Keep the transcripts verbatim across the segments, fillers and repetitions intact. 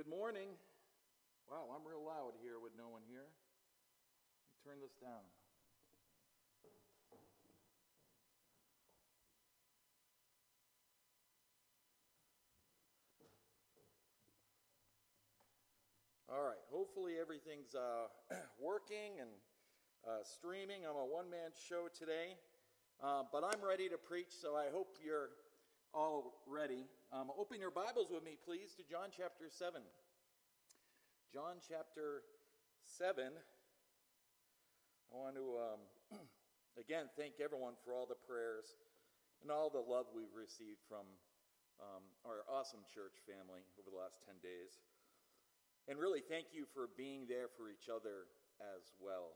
Good morning. Wow, I'm real loud here with no one here. Let me turn this down. All right, hopefully everything's uh, working and uh, streaming. I'm a one-man show today, uh, but I'm ready to preach, so I hope you're all ready. Um, open your Bibles with me, please, to John chapter seven. John chapter seven. I want to, um, again, thank everyone for all the prayers and all the love we've received from um, our awesome church family over the last ten days. And really, thank you for being there for each other as well.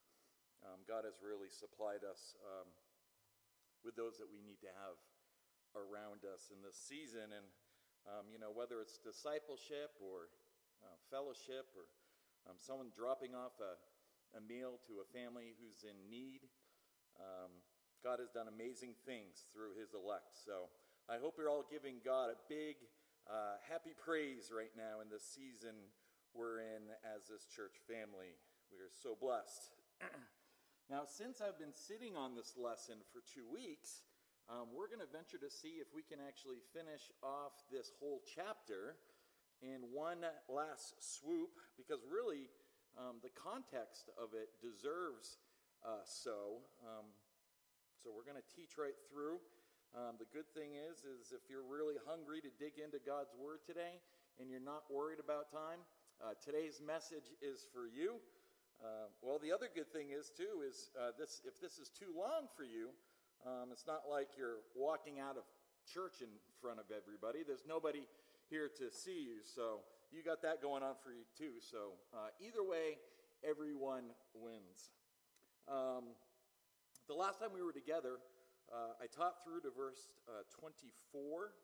Um, God has really supplied us um, with those that we need to have around us in this season. And, um, you know, whether it's discipleship or uh, fellowship or um, someone dropping off a, a meal to a family who's in need, um, God has done amazing things through his elect. So I hope you're all giving God a big uh, happy praise right now in this season we're in as this church family. We are so blessed. Now, since I've been sitting on this lesson for two weeks, Um, we're going to venture to see if we can actually finish off this whole chapter in one last swoop, because really um, the context of it deserves uh, so. Um, so we're going to teach right through. Um, the good thing is, is if you're really hungry to dig into God's Word today and you're not worried about time, uh, today's message is for you. Uh, well, the other good thing is, too, is uh, this: if this is too long for you, Um, it's not like you're walking out of church in front of everybody. There's nobody here to see you, so you got that going on for you too. So uh, either way, everyone wins. Um, the last time we were together, uh, I taught through to verse uh, twenty-four.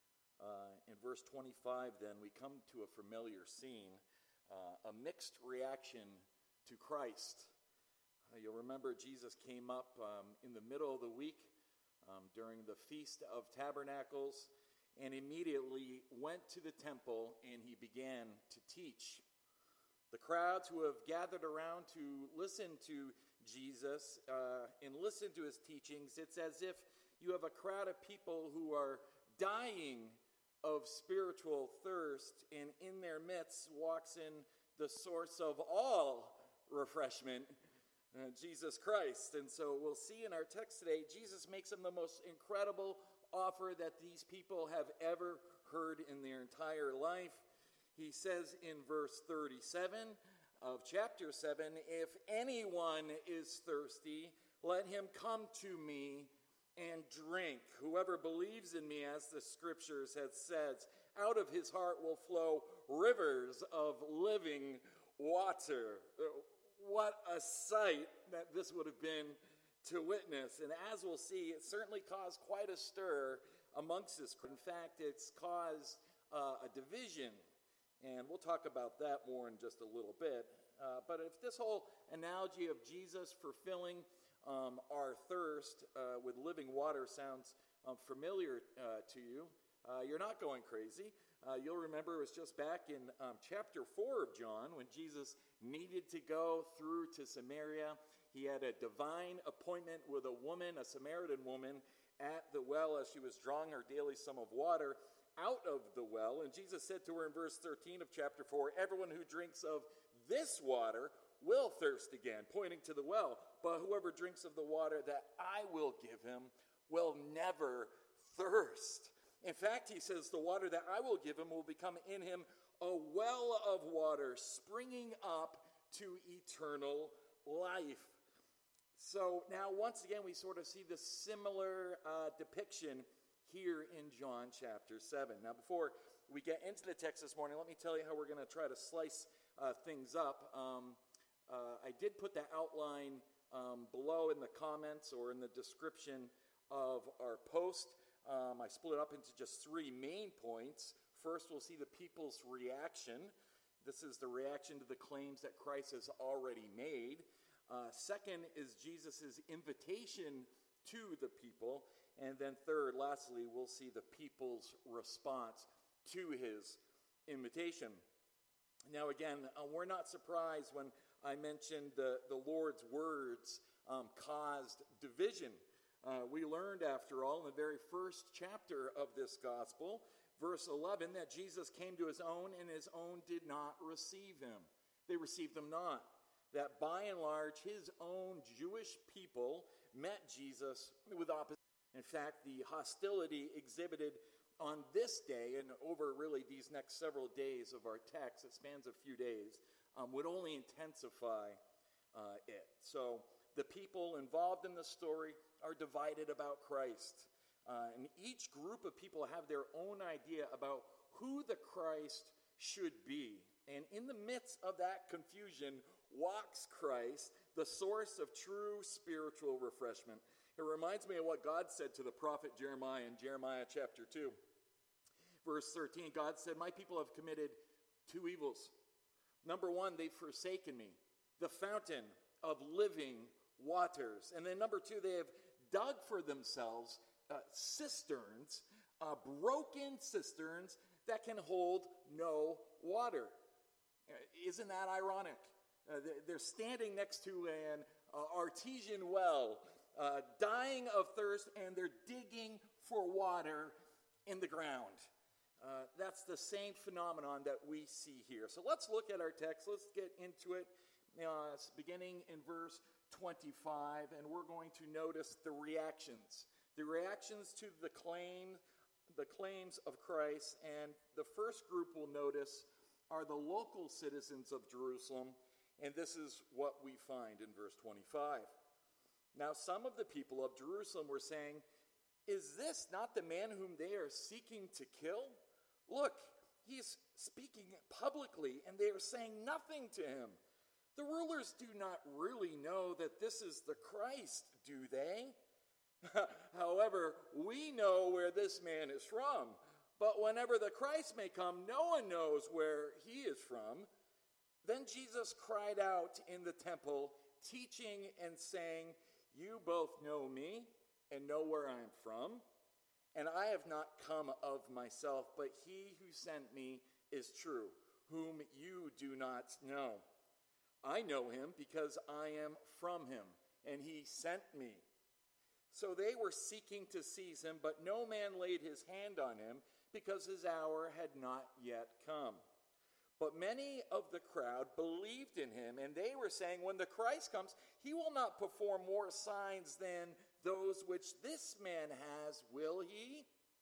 Uh, in verse twenty-five, then, we come to a familiar scene, uh, a mixed reaction to Christ. You'll remember Jesus came up um, in the middle of the week um, during the Feast of Tabernacles and immediately went to the temple and he began to teach. The crowds who have gathered around to listen to Jesus uh, and listen to his teachings, it's as if you have a crowd of people who are dying of spiritual thirst, and in their midst walks in the source of all refreshment, Uh, Jesus Christ. And so we'll see in our text today, Jesus makes them the most incredible offer that these people have ever heard in their entire life. He says in verse thirty-seven of chapter seven, "If anyone is thirsty, let him come to me and drink. Whoever believes in me, as the scriptures have said, out of his heart will flow rivers of living water." What a sight that this would have been to witness. And as we'll see, it certainly caused quite a stir amongst this. In fact, it's caused uh, a division. And we'll talk about that more in just a little bit. Uh, but if this whole analogy of Jesus fulfilling um, our thirst uh, with living water sounds um, familiar uh, to you, uh, you're not going crazy. Uh, you'll remember it was just back in um, chapter four of John when Jesus needed to go through to Samaria. He had a divine appointment with a woman, a Samaritan woman, at the well as she was drawing her daily sum of water out of the well. And Jesus said to her in verse thirteen of chapter four, "Everyone who drinks of this water will thirst again," pointing to the well. "But whoever drinks of the water that I will give him will never thirst. In fact," he says, "the water that I will give him will become in him a well of water springing up to eternal life." So now once again we sort of see this similar uh, depiction here in John chapter seven. Now before we get into the text this morning, let me tell you how we're going to try to slice uh, things up. Um, uh, I did put the outline um, below in the comments or in the description of our post. Um, I split it up into just three main points. First, we'll see the people's reaction. This is the reaction to the claims that Christ has already made. Uh, second is Jesus' invitation to the people. And then third, lastly, we'll see the people's response to his invitation. Now again, uh, we're not surprised when I mentioned the, the Lord's words um, caused division. Uh, we learned, after all, in the very first chapter of this gospel, verse eleven, that Jesus came to his own, and his own did not receive him. They received him not. That by and large, his own Jewish people met Jesus with opposition. In fact, the hostility exhibited on this day and over really these next several days of our text, it spans a few days, um, would only intensify uh, it. So the people involved in the story are divided about Christ. Uh, and each group of people have their own idea about who the Christ should be. And in the midst of that confusion walks Christ, the source of true spiritual refreshment. It reminds me of what God said to the prophet Jeremiah in Jeremiah chapter two. Verse thirteen, God said, "My people have committed two evils. Number one, they've forsaken me, the fountain of living waters. And then number two, they have dug for themselves uh, cisterns, uh, broken cisterns that can hold no water." Uh, isn't that ironic? Uh, they're standing next to an uh, artesian well, uh, dying of thirst, and they're digging for water in the ground. Uh, that's the same phenomenon that we see here. So let's look at our text. Let's get into it, uh, beginning in verse twenty-five, and we're going to notice the reactions. The reactions to the claim, the claims of Christ, and the first group we'll notice are the local citizens of Jerusalem, and this is what we find in verse twenty-five. "Now some of the people of Jerusalem were saying, 'Is this not the man whom they are seeking to kill? Look, he's speaking publicly, and they are saying nothing to him. The rulers do not really know that this is the Christ, do they? However, we know where this man is from. But whenever the Christ may come, no one knows where he is from.' Then Jesus cried out in the temple, teaching and saying, 'You both know me and know where I am from. And I have not come of myself, but he who sent me is true, whom you do not know. I know him because I am from him, and he sent me.' So they were seeking to seize him, but no man laid his hand on him, because his hour had not yet come. But many of the crowd believed in him, and they were saying, 'When the Christ comes, he will not perform more signs than those which this man has, will he?'"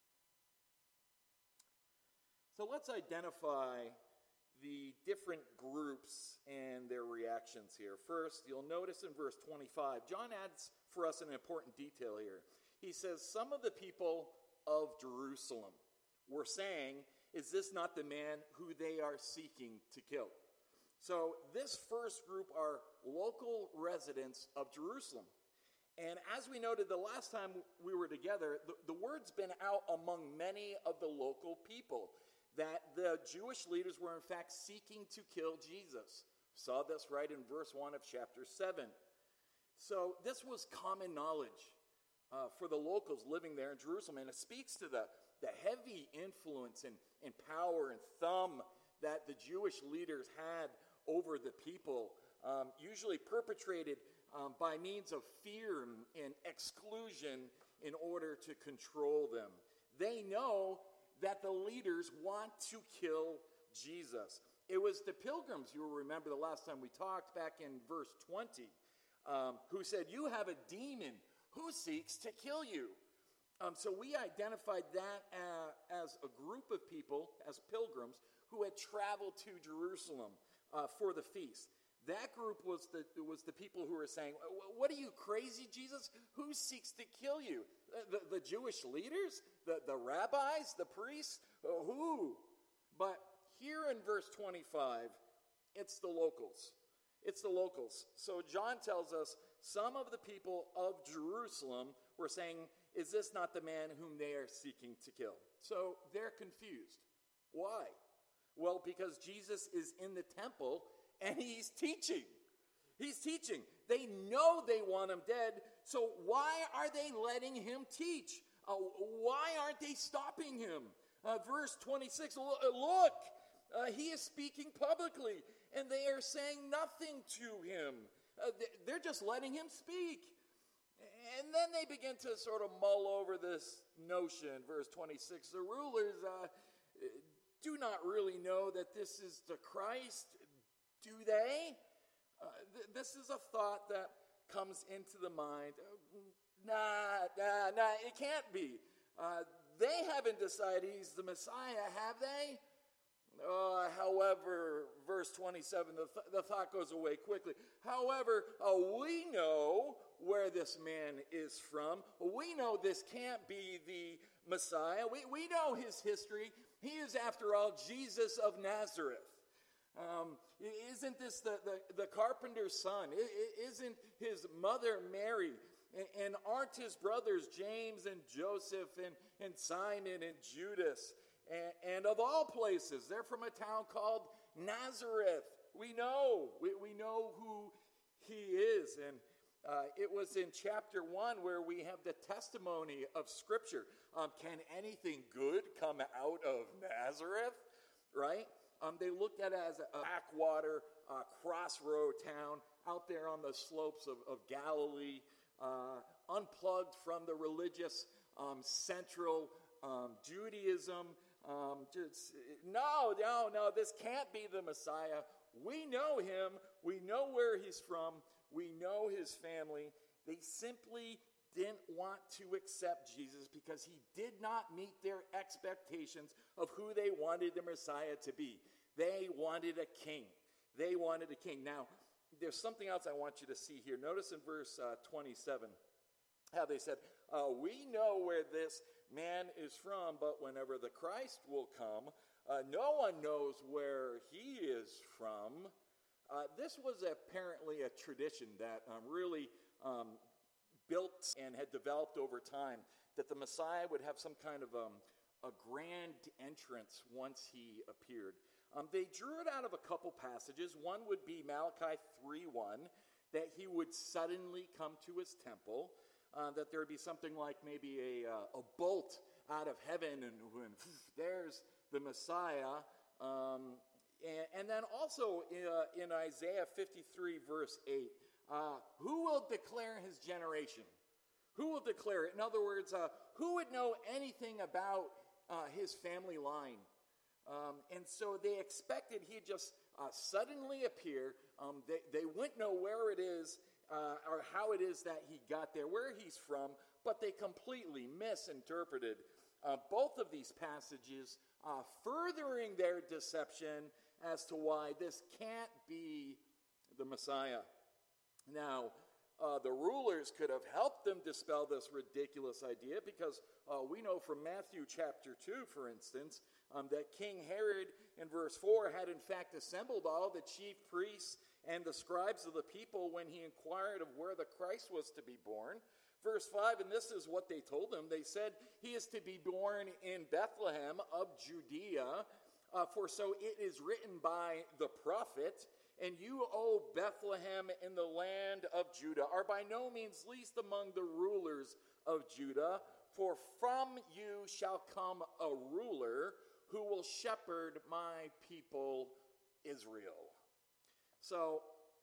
So let's identify the different groups and their reactions here. First, you'll notice in verse twenty-five, John adds for us an important detail here. He says, "Some of the people of Jerusalem were saying, 'Is this not the man who they are seeking to kill?'" So this first group are local residents of Jerusalem. And as we noted the last time we were together, the, the word's been out among many of the local people that the Jewish leaders were in fact seeking to kill Jesus. We saw this right in verse one of chapter seven. So this was common knowledge uh, for the locals living there in Jerusalem, and it speaks to the, the heavy influence and, and power and thumb that the Jewish leaders had over the people, um, usually perpetrated um, by means of fear and, and exclusion in order to control them. They know that the leaders want to kill Jesus. It was the pilgrims, you will remember the last time we talked back in verse twenty, um, who said, "You have a demon who seeks to kill you." Um, so we identified that uh, as a group of people, as pilgrims, who had traveled to Jerusalem uh, for the feast. That group was the was the people who were saying, "What are you, crazy, Jesus? Who seeks to kill you? The, the Jewish leaders? The, the rabbis? The priests? Uh, who?" But here in verse twenty-five, it's the locals. It's the locals. So John tells us some of the people of Jerusalem were saying, "Is this not the man whom they are seeking to kill?" So they're confused. Why? Well, because Jesus is in the temple and he's teaching. He's teaching. They know they want him dead, so why are they letting him teach? Uh, why aren't they stopping him? Uh, verse twenty-six, look, Uh, he is speaking publicly, and they are saying nothing to him. Uh, they're just letting him speak. And then they begin to sort of mull over this notion. Verse twenty-six, the rulers uh, do not really know that this is the Christ, do they? Uh, th- this is a thought that comes into the mind. Uh, nah, nah, nah, it can't be. Uh, they haven't decided he's the Messiah, have they? Uh, however, verse twenty-seven, the, th- the thought goes away quickly. However, uh, we know where this man is from. We know this can't be the Messiah. We, we know his history. He is, after all, Jesus of Nazareth. Um, isn't this the, the, the carpenter's son? I, isn't his mother Mary? And, and aren't his brothers James and Joseph and, and Simon and Judas? And, and of all places, they're from a town called Nazareth. We know. We, we know who he is. And uh, it was in chapter one where we have the testimony of Scripture. Um, can anything good come out of Nazareth? Right? Um, they looked at it as a backwater uh, crossroad town out there on the slopes of, of Galilee, uh, unplugged from the religious um, central um, Judaism. Um, just, no, no, no, this can't be the Messiah. We know him. We know where he's from. We know his family. They simply didn't want to accept Jesus because he did not meet their expectations of who they wanted the Messiah to be. They wanted a king. They wanted a king. Now, there's something else I want you to see here. Notice in verse uh, twenty-seven how they said, uh, we know where this man is from, but whenever the Christ will come, uh, no one knows where he is from. Uh, this was apparently a tradition that um, really um, built and had developed over time, that the Messiah would have some kind of um, a grand entrance once he appeared. Um, they drew it out of a couple passages. One would be Malachi three one, that he would suddenly come to his temple, uh, that there would be something like maybe a, uh, a bolt out of heaven, and, and there's the Messiah. Um, and, and then also uh, in Isaiah fifty-three, verse eight, uh, who will declare his generation? Who will declare it? In other words, uh, who would know anything about uh, his family line? Um, and so they expected he'd just uh, suddenly appear. Um, they, they wouldn't know where it is uh, or how it is that he got there, where he's from, but they completely misinterpreted uh, both of these passages, uh, furthering their deception as to why this can't be the Messiah. Now, uh, the rulers could have helped them dispel this ridiculous idea, because uh, we know from Matthew chapter two, for instance, um, that King Herod in verse four had in fact assembled all the chief priests and the scribes of the people when he inquired of where the Christ was to be born. Verse five, and this is what they told him. They said, he is to be born in Bethlehem of Judea, uh, for so it is written by the prophet, and you, O Bethlehem, in the land of Judah, are by no means least among the rulers of Judah, for from you shall come a ruler who will shepherd my people Israel. So,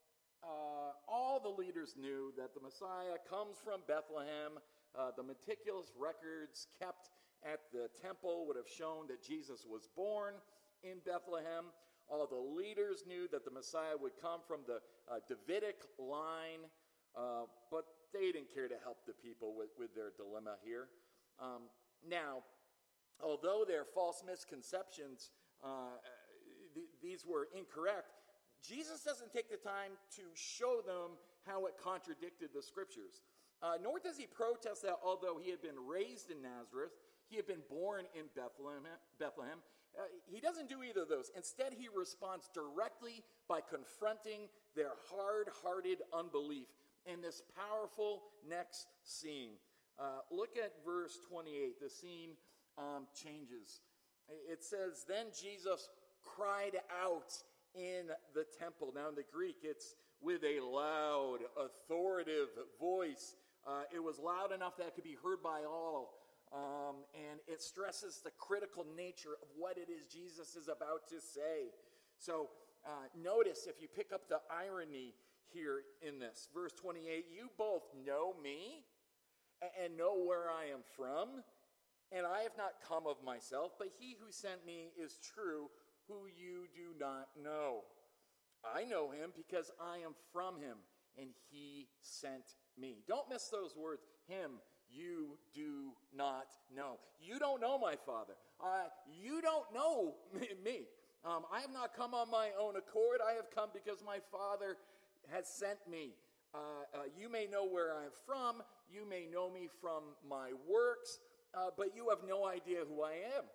uh, all the leaders knew that the Messiah comes from Bethlehem. Uh, the meticulous records kept at the temple would have shown that Jesus was born in Bethlehem. All the leaders knew that the Messiah would come from the uh, Davidic line, uh, but they didn't care to help the people with, with their dilemma here. Um, now, although their false misconceptions, uh, th- these were incorrect, Jesus doesn't take the time to show them how it contradicted the Scriptures. Uh, nor does he protest that although he had been raised in Nazareth, he had been born in Bethlehem, Bethlehem Uh, he doesn't do either of those. Instead, he responds directly by confronting their hard-hearted unbelief in this powerful next scene. Uh, look at verse twenty-eight. The scene um, changes. It says, then Jesus cried out in the temple. Now in the Greek, it's with a loud, authoritative voice. Uh, it was loud enough that it could be heard by all. Um, and it stresses the critical nature of what it is Jesus is about to say. So uh, notice if you pick up the irony here in this. Verse twenty-eight, you both know me and know where I am from, and I have not come of myself, but he who sent me is true, who you do not know. I know him because I am from him, and he sent me. Don't miss those words. Him, you do not know. You don't know my Father. Uh, you don't know me. Um, I have not come on my own accord. I have come because my Father has sent me. Uh, uh, you may know where I am from. You may know me from my works, uh, but you have no idea who I am.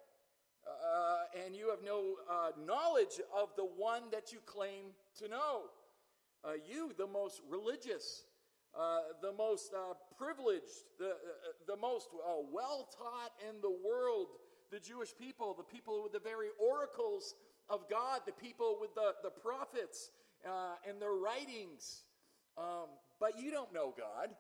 Uh, and you have no uh, knowledge of the one that you claim to know. Uh, you, the most religious, uh, the most uh, privileged, the, uh, the most uh, well-taught in the world, the Jewish people, the people with the very oracles of God, the people with the, the prophets uh, and their writings. Um, but you don't know God.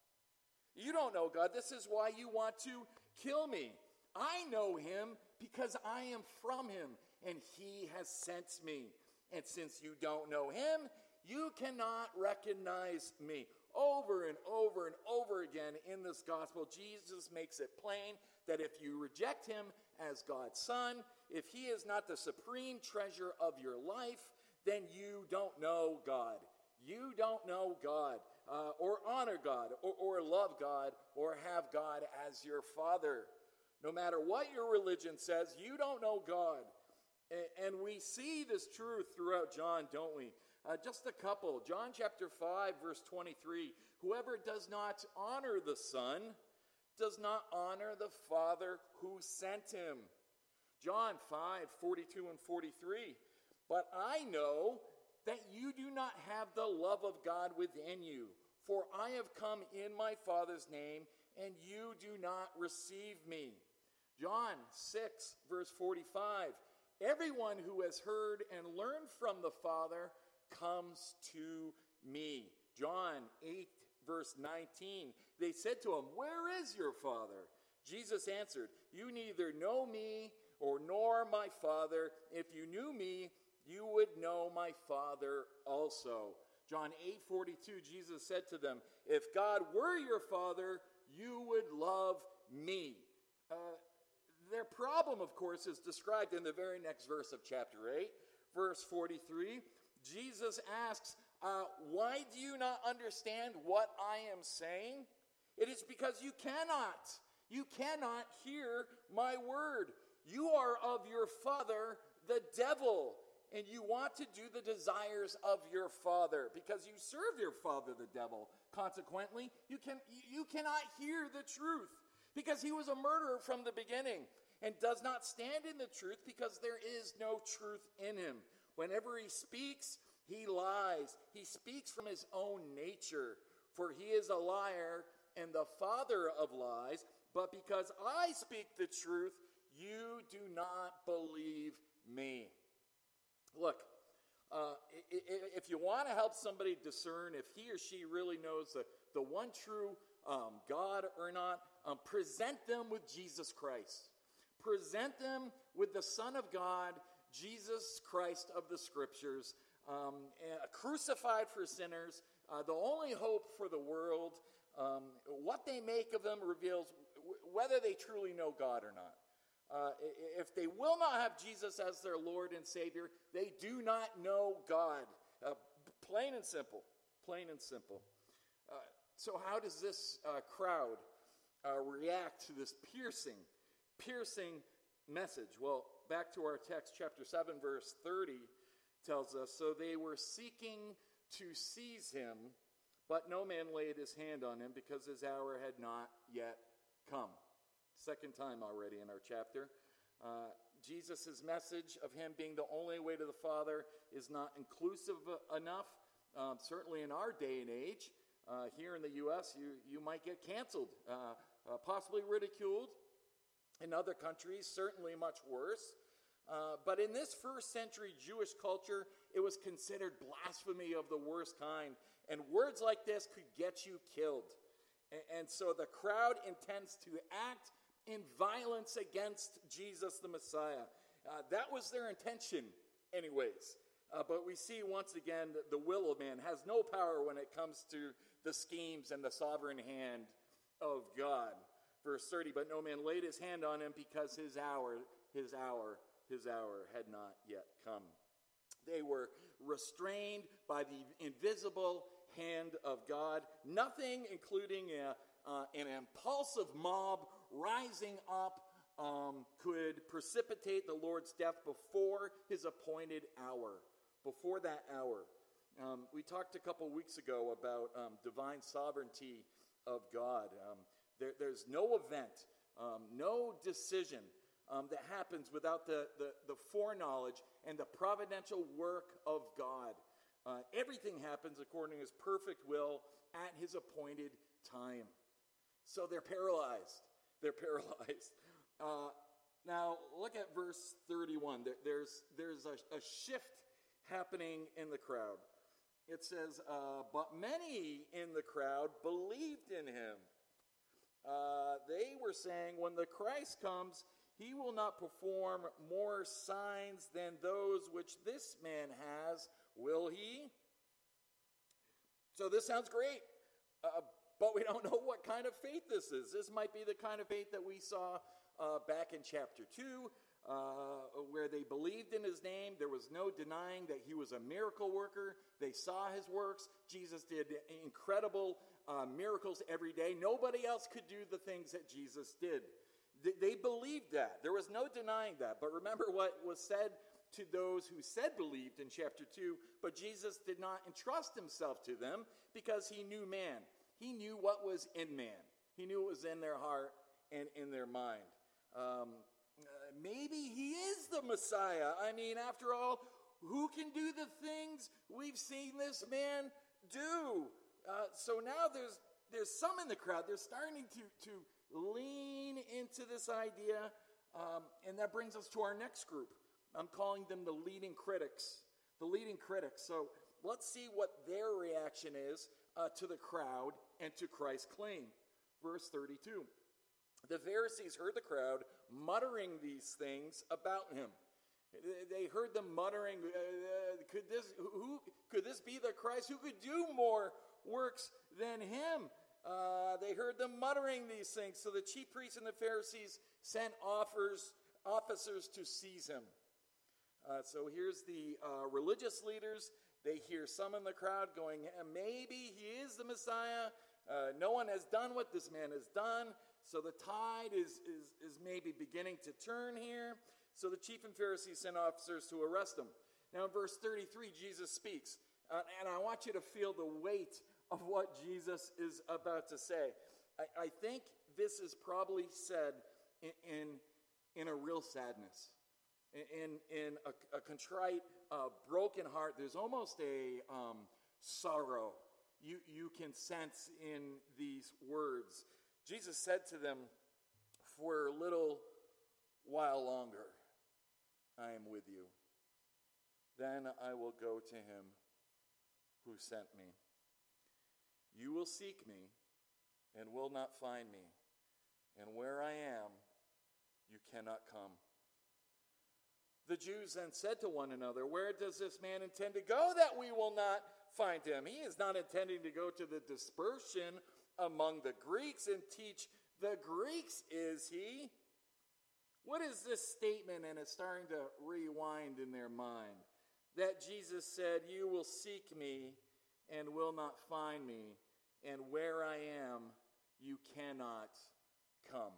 You don't know God. This is why you want to kill me. I know him because I am from him, and he has sent me. And since you don't know him, you cannot recognize me. Over and over and over again in this gospel, Jesus makes it plain that if you reject him as God's son, if he is not the supreme treasure of your life, then you don't know God. You don't know God, uh, or honor God, or, or love God, or have God as your Father. No matter what your religion says, you don't know God. And, and we see this truth throughout John, don't we? Uh, just a couple. John chapter five, verse twenty-three. Whoever does not honor the Son does not honor the Father who sent him. John five, forty-two and forty-three. But I know that you do not have the love of God within you, for I have come in my Father's name, and you do not receive me. John six, verse forty-five. Everyone who has heard and learned from the Father comes to me. John eight, verse nineteen. They said to him, where is your Father? Jesus answered, you neither know me or nor my Father. If you knew me, you would know my Father also. John eight, forty-two, Jesus said to them, if God were your Father, you would love me. Uh, their problem, of course, is described in the very next verse of chapter eight, verse forty-three. Jesus asks, uh, why do you not understand what I am saying? It is because you cannot. You cannot hear my word. You are of your father, the devil, and you want to do the desires of your father because you serve your father, the devil. Consequently, you can you cannot hear the truth because he was a murderer from the beginning and does not stand in the truth because there is no truth in him. Whenever he speaks, he lies. He speaks from his own nature, for he is a liar and the father of lies. But because I speak the truth, you do not believe me. Look, uh, if you want to help somebody discern if he or she really knows the, the one true um, God or not, um, present them with Jesus Christ. Present them with the Son of God, Jesus Christ of the Scriptures, um, crucified for sinners, uh, the only hope for the world. Um, what they make of them reveals w- whether they truly know God or not. Uh, if they will not have Jesus as their Lord and Savior, they do not know God. Uh, plain and simple. Plain and simple. Uh, so how does this uh, crowd uh, react to this piercing, piercing message? Well, back to our text, chapter seven, verse thirty tells us, so they were seeking to seize him, but no man laid his hand on him because his hour had not yet come. Second time already in our chapter. Uh, Jesus' message of him being the only way to the Father is not inclusive enough. Um, certainly in our day and age, uh, here in the U S, you, you might get canceled, uh, uh, possibly ridiculed. In other countries, certainly much worse. Uh, but in this first century Jewish culture, it was considered blasphemy of the worst kind. And words like this could get you killed. And, and so the crowd intends to act in violence against Jesus the Messiah. Uh, that was their intention anyways. Uh, but we see once again that the will of man has no power when it comes to the schemes and the sovereign hand of God. Verse thirty, but no man laid his hand on him because his hour, his hour, his hour had not yet come. They were restrained by the invisible hand of God. Nothing, including a, uh, an impulsive mob rising up, um, could precipitate the Lord's death before his appointed hour. Before that hour. Um, we talked a couple weeks ago about um, divine sovereignty of God. Um, there, there's no event, um, no decision um, that happens without the, the, the foreknowledge and the providential work of God. Uh, everything happens according to his perfect will at his appointed time. So they're paralyzed. They're paralyzed. Uh, now, look at verse thirty-one. There, there's, there's a, a shift happening in the crowd. It says, uh, but many in the crowd believed in him. Uh, they were saying, when the Christ comes, he will not perform more signs than those which this man has, will he? So this sounds great, uh, but we don't know what kind of faith this is. This might be the kind of faith that we saw uh, back in chapter two, Uh, where they believed in his name. There was no denying that he was a miracle worker. They saw his works. Jesus did incredible uh, miracles every day. Nobody else could do the things that Jesus did. Th- they believed that. There was no denying that. But remember what was said to those who said believed in chapter two. But Jesus did not entrust himself to them because he knew man. He knew what was in man. He knew what was in their heart and in their mind. Um, Uh, maybe he is the Messiah. I mean, after all, who can do the things we've seen this man do? Uh, so now there's there's some in the crowd. They're starting to, to lean into this idea. Um, and that brings us to our next group. I'm calling them the leading critics. The leading critics. So let's see what their reaction is uh, to the crowd and to Christ's claim. Verse thirty-two. The Pharisees heard the crowd muttering these things about him. They heard them muttering, uh, could this who could this be the Christ? Who could do more works than him? Uh, they heard them muttering these things. So the chief priests and the Pharisees sent offers, officers to seize him. Uh, so here's the uh, religious leaders. They hear some in the crowd going, maybe he is the Messiah. Uh, no one has done what this man has done. So the tide is, is, is maybe beginning to turn here. So the chief and Pharisees sent officers to arrest him. Now in verse thirty-three, Jesus speaks. Uh, and I want you to feel the weight of what Jesus is about to say. I, I think this is probably said in, in, in a real sadness. In, in a, a contrite, uh, broken heart. There's almost a um, sorrow you, you can sense in these words. Jesus said to them, for a little while longer, I am with you. Then I will go to him who sent me. You will seek me and will not find me. And where I am, you cannot come. The Jews then said to one another, where does this man intend to go that we will not find him? He is not intending to go to the dispersion among the Greeks and teach the Greeks, is he? What is this statement? And it's starting to rewind in their mind. That Jesus said, you will seek me and will not find me, and where I am, you cannot come.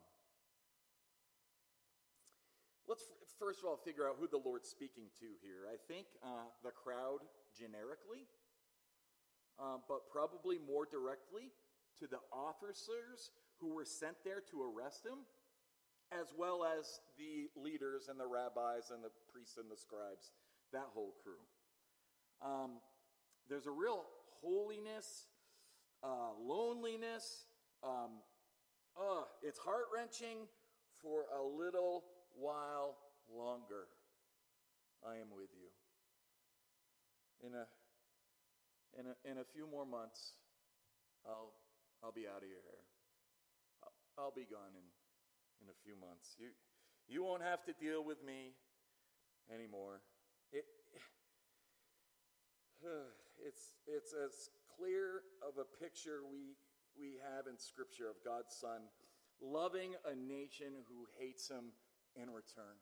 Let's f- first of all figure out who the Lord's speaking to here. I think uh, the crowd generically, uh, but probably more directly to the officers who were sent there to arrest him, as well as the leaders and the rabbis and the priests and the scribes, that whole crew. Um, there's a real holiness, uh, loneliness. Um, uh, it's heart-wrenching. For a little while longer, I am with you. In a, in a, in a few more months, I'll I'll be out of your hair. I'll, I'll be gone in, in a few months. You, you won't have to deal with me anymore. It, it's, it's as clear of a picture we, we have in Scripture of God's Son loving a nation who hates him in return.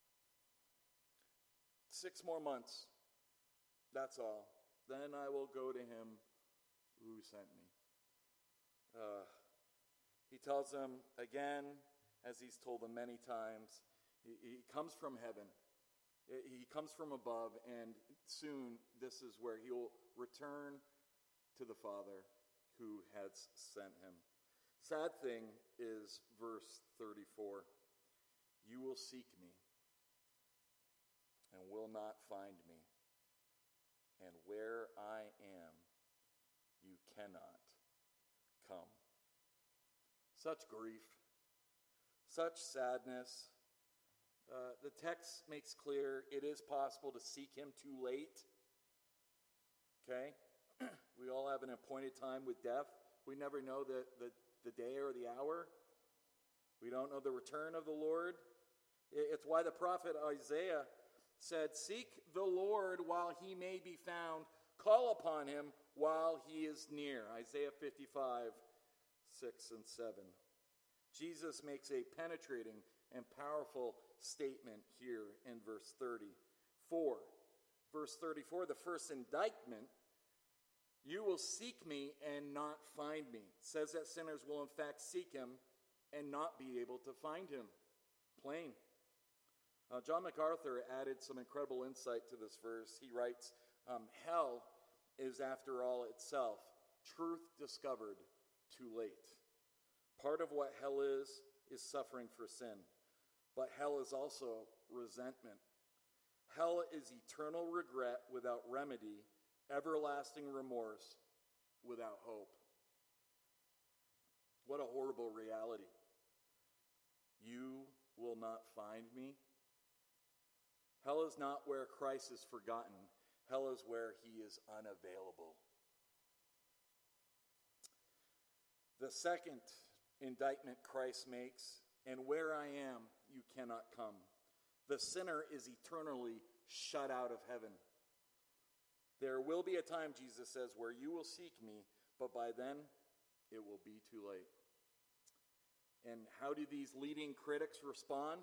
Six more months. That's all. Then I will go to him who sent me. Uh, he tells them again, as he's told them many times, he, he comes from heaven. He comes from above, and soon this is where he will return to the Father who has sent him. Sad thing is verse thirty-four. You will seek me and will not find me. And where I am, you cannot come. Such grief, such sadness. Uh, the text makes clear it is possible to seek him too late. Okay? We all have an appointed time with death. We never know the, the, the day or the hour. We don't know the return of the Lord. It's why the prophet Isaiah said, seek the Lord while he may be found. Call upon him while he is near. Isaiah fifty-five, six and seven. Jesus makes a penetrating and powerful statement here in verse thirty-four. Verse thirty-four, the first indictment, you will seek me and not find me. It says that sinners will in fact seek him and not be able to find him. Plain. Uh, John MacArthur added some incredible insight to this verse. He writes, um, hell is after all itself truth discovered too late. Part of what hell is, is suffering for sin. But hell is also resentment. Hell is eternal regret without remedy, everlasting remorse without hope. What a horrible reality. You will not find me. Hell is not where Christ is forgotten. Hell is where he is unavailable. The second indictment Christ makes, and where I am, you cannot come. The sinner is eternally shut out of heaven. There will be a time, Jesus says, where you will seek me, but by then it will be too late. And how do these leading critics respond?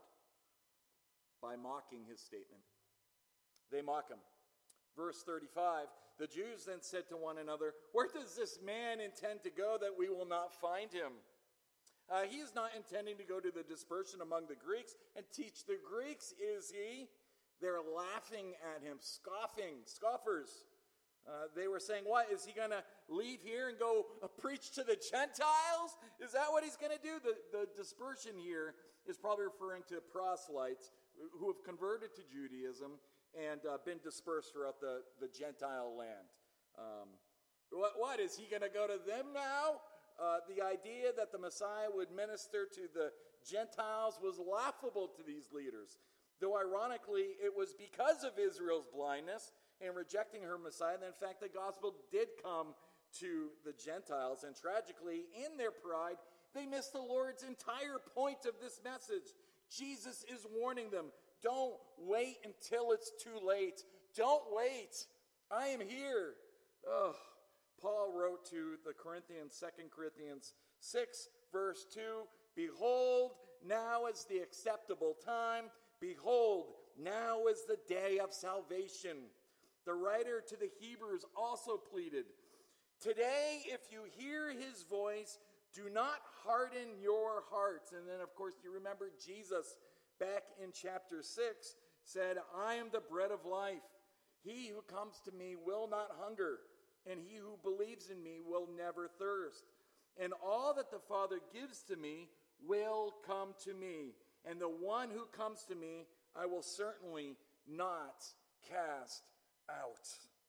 By mocking his statement. They mock him. Verse thirty-five, the Jews then said to one another, where does this man intend to go that we will not find him? Uh, he is not intending to go to the dispersion among the Greeks and teach the Greeks, is he? They're laughing at him, scoffing, scoffers. Uh, they were saying, what, is he going to leave here and go uh, preach to the Gentiles? Is that what he's going to do? The, the dispersion here is probably referring to proselytes who have converted to Judaism and uh, been dispersed throughout the, the Gentile land. Um, what, what, is he going to go to them now? Uh, the idea that the Messiah would minister to the Gentiles was laughable to these leaders. Though ironically, it was because of Israel's blindness and rejecting her Messiah that in fact the gospel did come to the Gentiles. And tragically, in their pride, they missed the Lord's entire point of this message. Jesus is warning them, don't wait until it's too late. Don't wait. I am here. Oh, Paul wrote to the Corinthians, Second Corinthians six, verse two, behold, now is the acceptable time. Behold, now is the day of salvation. The writer to the Hebrews also pleaded, today, if you hear his voice, do not harden your hearts. And then, of course, you remember Jesus back in chapter six said, I am the bread of life. He who comes to me will not hunger, and he who believes in me will never thirst. And all that the Father gives to me will come to me. And the one who comes to me, I will certainly not cast out.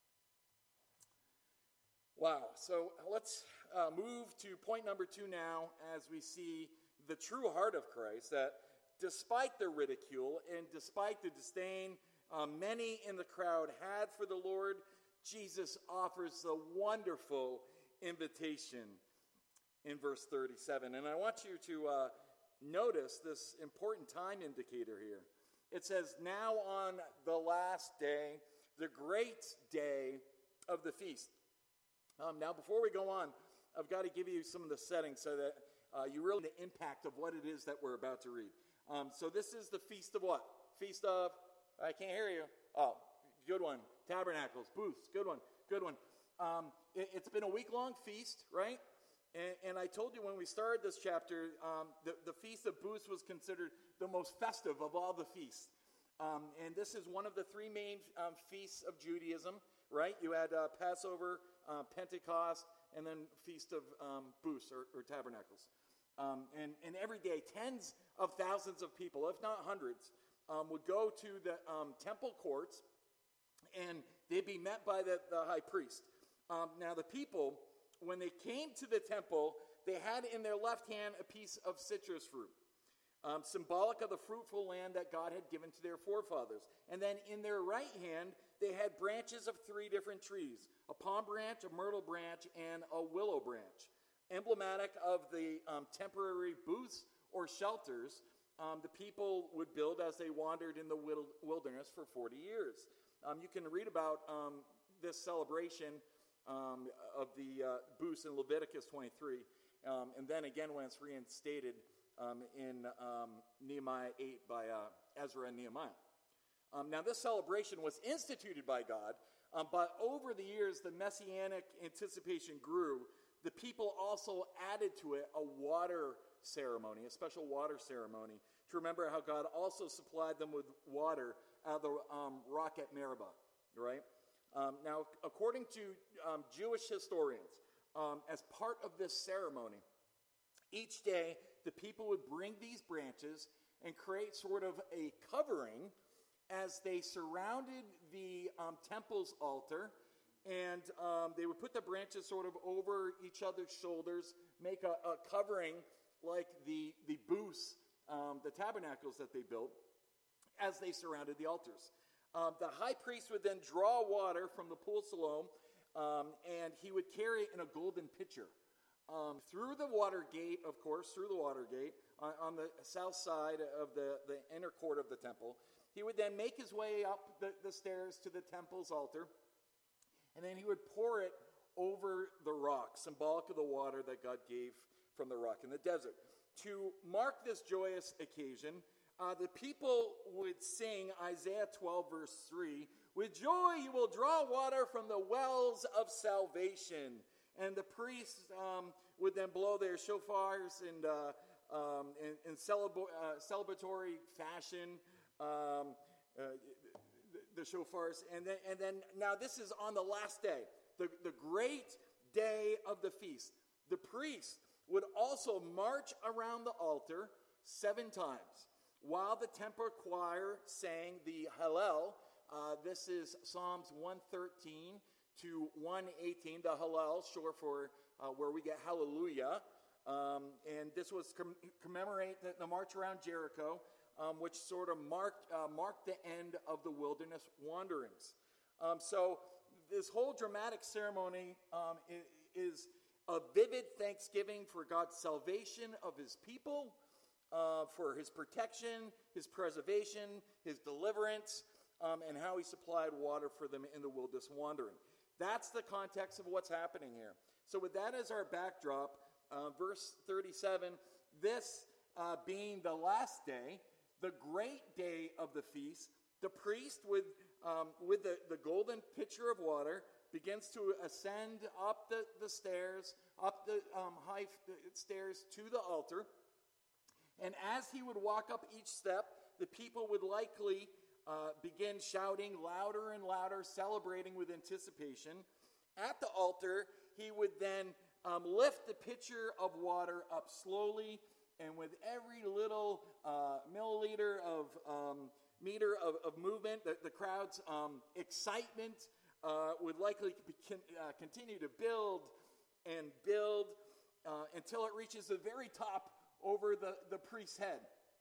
Wow. So let's uh, move to point number two now as we see the true heart of Christ, that despite the ridicule and despite the disdain uh, many in the crowd had for the Lord, Jesus offers a wonderful invitation in verse thirty-seven. And I want you to uh, notice this important time indicator here. It says, now on the last day, the great day of the feast. Um, now, before we go on, I've got to give you some of the settings so that uh, you really get the impact of what it is that we're about to read. Um, so this is the feast of what? Feast of, I can't hear you. Oh, good one. Tabernacles, booths, good one, good one. Um, it, it's been a week-long feast, right? And, and I told you when we started this chapter, um, the, the Feast of Booths was considered the most festive of all the feasts. Um, and this is one of the three main um, feasts of Judaism, right? You had uh, Passover, uh, Pentecost, and then Feast of um, Booths or, or Tabernacles. Um, and, and every day, tens of thousands of people, if not hundreds, um, would go to the um, temple courts, and they'd be met by the, the high priest. Um, now, the people, when they came to the temple, they had in their left hand a piece of citrus fruit, um, symbolic of the fruitful land that God had given to their forefathers. And then in their right hand, they had branches of three different trees, a palm branch, a myrtle branch, and a willow branch, emblematic of the um, temporary booths or shelters um, the people would build as they wandered in the wilderness for forty years. Um, you can read about um, this celebration um, of the uh, booths in Leviticus twenty-three, um, and then again when it's reinstated um, in um, Nehemiah eight by uh, Ezra and Nehemiah. Um, now, this celebration was instituted by God, um, but over the years, the messianic anticipation grew. The people also added to it a water ceremony, a special water ceremony, to remember how God also supplied them with water out of the um, rock at Meribah, right? Um, now, according to um, Jewish historians, um, as part of this ceremony, each day the people would bring these branches and create sort of a covering as they surrounded the um, temple's altar, and um, they would put the branches sort of over each other's shoulders, make a, a covering like the, the booths, um, the tabernacles that they built, as they surrounded the altars. Um, the high priest would then draw water from the pool Siloam, um, and he would carry it in a golden pitcher. Um, through the water gate, of course, through the water gate, on, on the south side of the, the inner court of the temple. He would then make his way up the, the stairs to the temple's altar, and then he would pour it over the rock, symbolic of the water that God gave from the rock in the desert. To mark this joyous occasion, uh, the people would sing Isaiah twelve, verse three, "With joy you will draw water from the wells of salvation." And the priests um, would then blow their shofars in, uh, um, in, in celebra- uh, celebratory fashion, um, uh, the, the shofars. And then, and then now this is on the last day, the, the great day of the feast. The priest would also march around the altar seven times while the temple choir sang the Hallel. Uh, this is Psalms one thirteen to one eighteen, the Hallel, short for uh, where we get hallelujah. Um, and this was com- commemorate the, the march around Jericho, um, which sort of marked uh, marked the end of the wilderness wanderings. Um, so this whole dramatic ceremony um, is, is a vivid thanksgiving for God's salvation of his people, uh, for his protection, his preservation, his deliverance, um, and how he supplied water for them in the wilderness wandering. That's the context of what's happening here. So with that as our backdrop, uh, verse thirty-seven, this uh, being the last day, the great day of the feast, the priest with, um, with the, the golden pitcher of water begins to ascend up the, the stairs, up the um, high stairs to the altar. And as he would walk up each step, the people would likely Uh, begin shouting louder and louder, celebrating with anticipation. At the altar, he would then um, lift the pitcher of water up slowly, and with every little uh, milliliter of um, meter of, of movement, the, the crowd's um, excitement uh, would likely be, uh, continue to build and build uh, until it reaches the very top over the, the priest's head.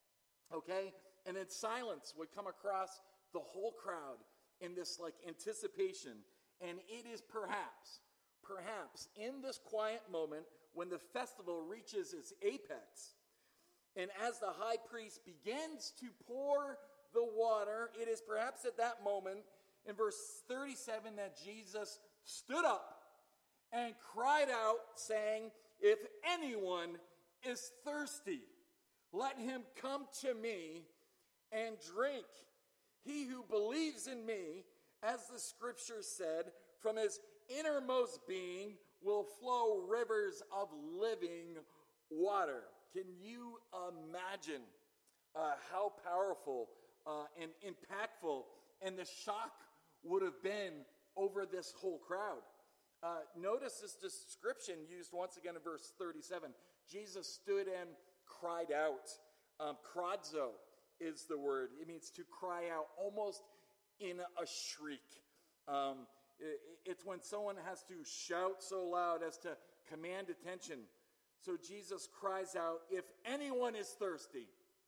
Okay? And then silence would come across the whole crowd in this like anticipation. And it is perhaps, perhaps in this quiet moment when the festival reaches its apex, And as the high priest begins to pour the water, it is perhaps at that moment in verse thirty-seven that Jesus stood up and cried out, saying, "If anyone is thirsty, let him come to me and drink. He who believes in me, as the scripture said, from his innermost being will flow rivers of living water." Can you imagine uh, how powerful uh, and impactful and the shock would have been over this whole crowd? Uh, notice this description used once again in verse thirty-seven. Jesus stood and cried out. Um, kradzo is the word. It means to cry out almost in a shriek. Um, it, it's when someone has to shout so loud as to command attention. So Jesus cries out, "If anyone is thirsty,"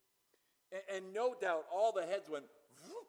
and, and no doubt all the heads went, whoop,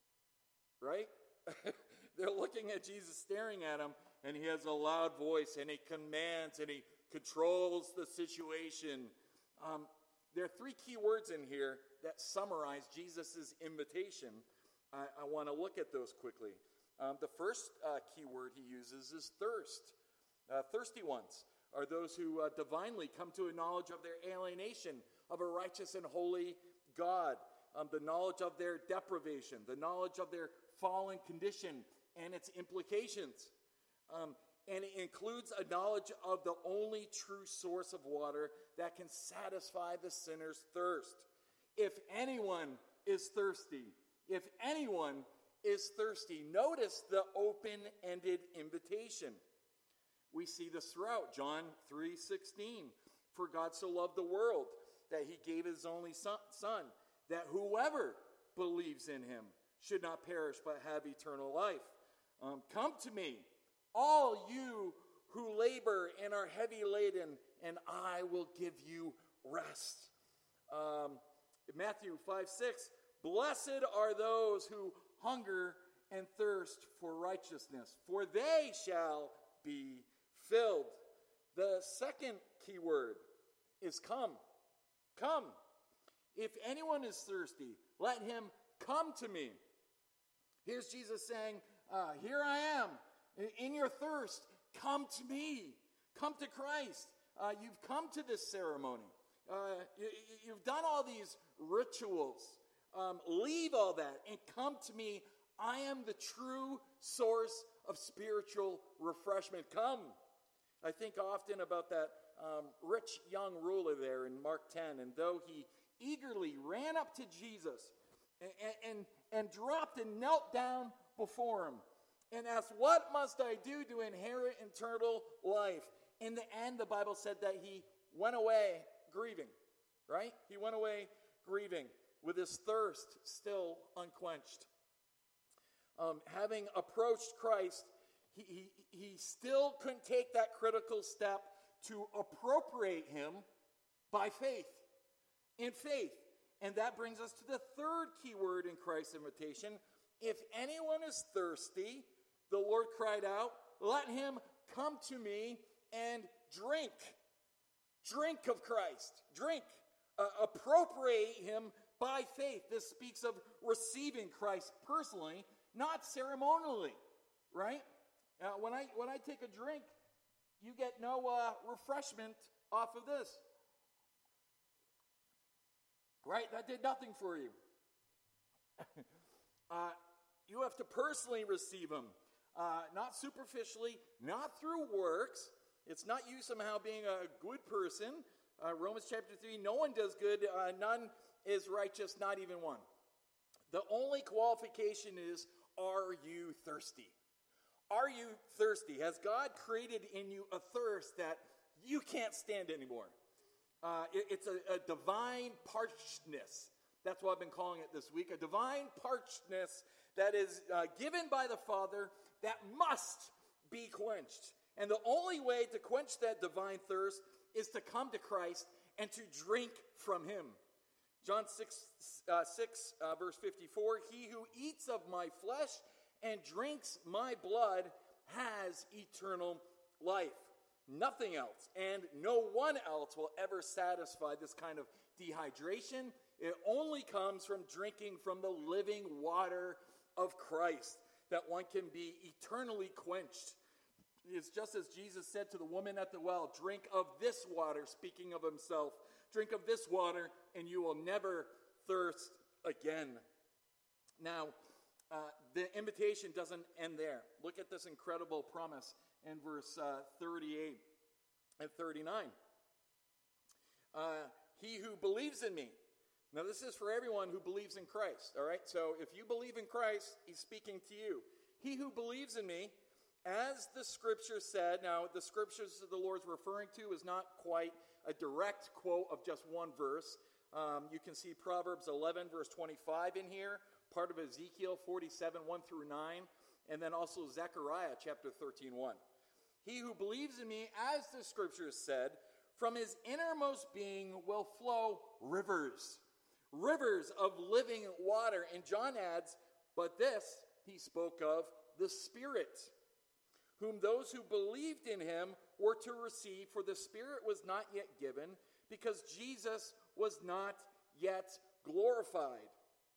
right? They're looking at Jesus, staring at him, and he has a loud voice, and he commands, and he controls the situation. Um, there are three key words in here that summarize Jesus' invitation. I, I want to look at those quickly. Um, the first uh, key word he uses is thirst. Uh, thirsty ones are those who uh, divinely come to a knowledge of their alienation of a righteous and holy God, um, the knowledge of their deprivation, the knowledge of their fallen condition and its implications. Um, and it includes a knowledge of the only true source of water that can satisfy the sinner's thirst. If anyone is thirsty, if anyone is thirsty, notice the open-ended invitation. We see this throughout John three sixteen. For God so loved the world that he gave his only son, son, that whoever believes in him should not perish but have eternal life. Um, come to me, all you who labor and are heavy laden, and I will give you rest. Um, Matthew five six. Blessed are those who hunger and thirst for righteousness, for they shall be filled. The second key word is come. Come. If anyone is thirsty, let him come to me. Here's Jesus saying, uh, here I am. In your thirst, come to me. Come to Christ. Uh, you've come to this ceremony. Uh, you, you've done all these rituals. Um, leave all that and come to me. I am the true source of spiritual refreshment. Come. I think often about that um, rich young ruler there in Mark ten, and though he eagerly ran up to Jesus and, and, and dropped and knelt down before him and asked, "What must I do to inherit eternal life?" In the end, the Bible said that he went away grieving, right? He went away grieving with his thirst still unquenched. Um, having approached Christ, he, he, he still couldn't take that critical step to appropriate him by faith, in faith. And that brings us to the third key word in Christ's invitation. If anyone is thirsty, the Lord cried out, let him come to me and drink. Drink of Christ. Drink. Uh, appropriate him by faith. This speaks of receiving Christ personally, not ceremonially, right? Uh, when I when I take a drink, you get no uh, refreshment off of this. Right? That did nothing for you. uh, you have to personally receive him. Uh, not superficially, not through works. It's not you somehow being a good person. Uh, Romans chapter three, no one does good, uh, none is righteous, not even one. The only qualification is, are you thirsty? Are you thirsty? Has God created in you a thirst that you can't stand anymore? Uh, it, it's a, a divine parchedness. That's what I've been calling it this week. A divine parchedness that is uh, given by the Father that must be quenched. And the only way to quench that divine thirst is to come to Christ and to drink from him. John six, uh, six uh, verse fifty-four, he who eats of my flesh and drinks my blood has eternal life. Nothing else, and no one else will ever satisfy this kind of dehydration. It only comes from drinking from the living water of Christ, that one can be eternally quenched. It's just as Jesus said to the woman at the well, drink of this water, speaking of himself. Drink of this water, and you will never thirst again. Now, uh, the invitation doesn't end there. Look at this incredible promise in verse uh, thirty-eight and thirty-nine. Uh, he who believes in me. Now, this is for everyone who believes in Christ, all right? So if you believe in Christ, he's speaking to you. He who believes in me, as the scripture said, now the scriptures the Lord's referring to is not quite a direct quote of just one verse. Um, you can see Proverbs eleven, verse twenty-five in here, part of Ezekiel forty-seven, one through nine, and then also Zechariah chapter thirteen, one. He who believes in me, as the scriptures said, from his innermost being will flow rivers. Rivers of living water. And John adds, but this he spoke of the Spirit, whom those who believed in him were to receive, for the Spirit was not yet given, because Jesus was not yet glorified.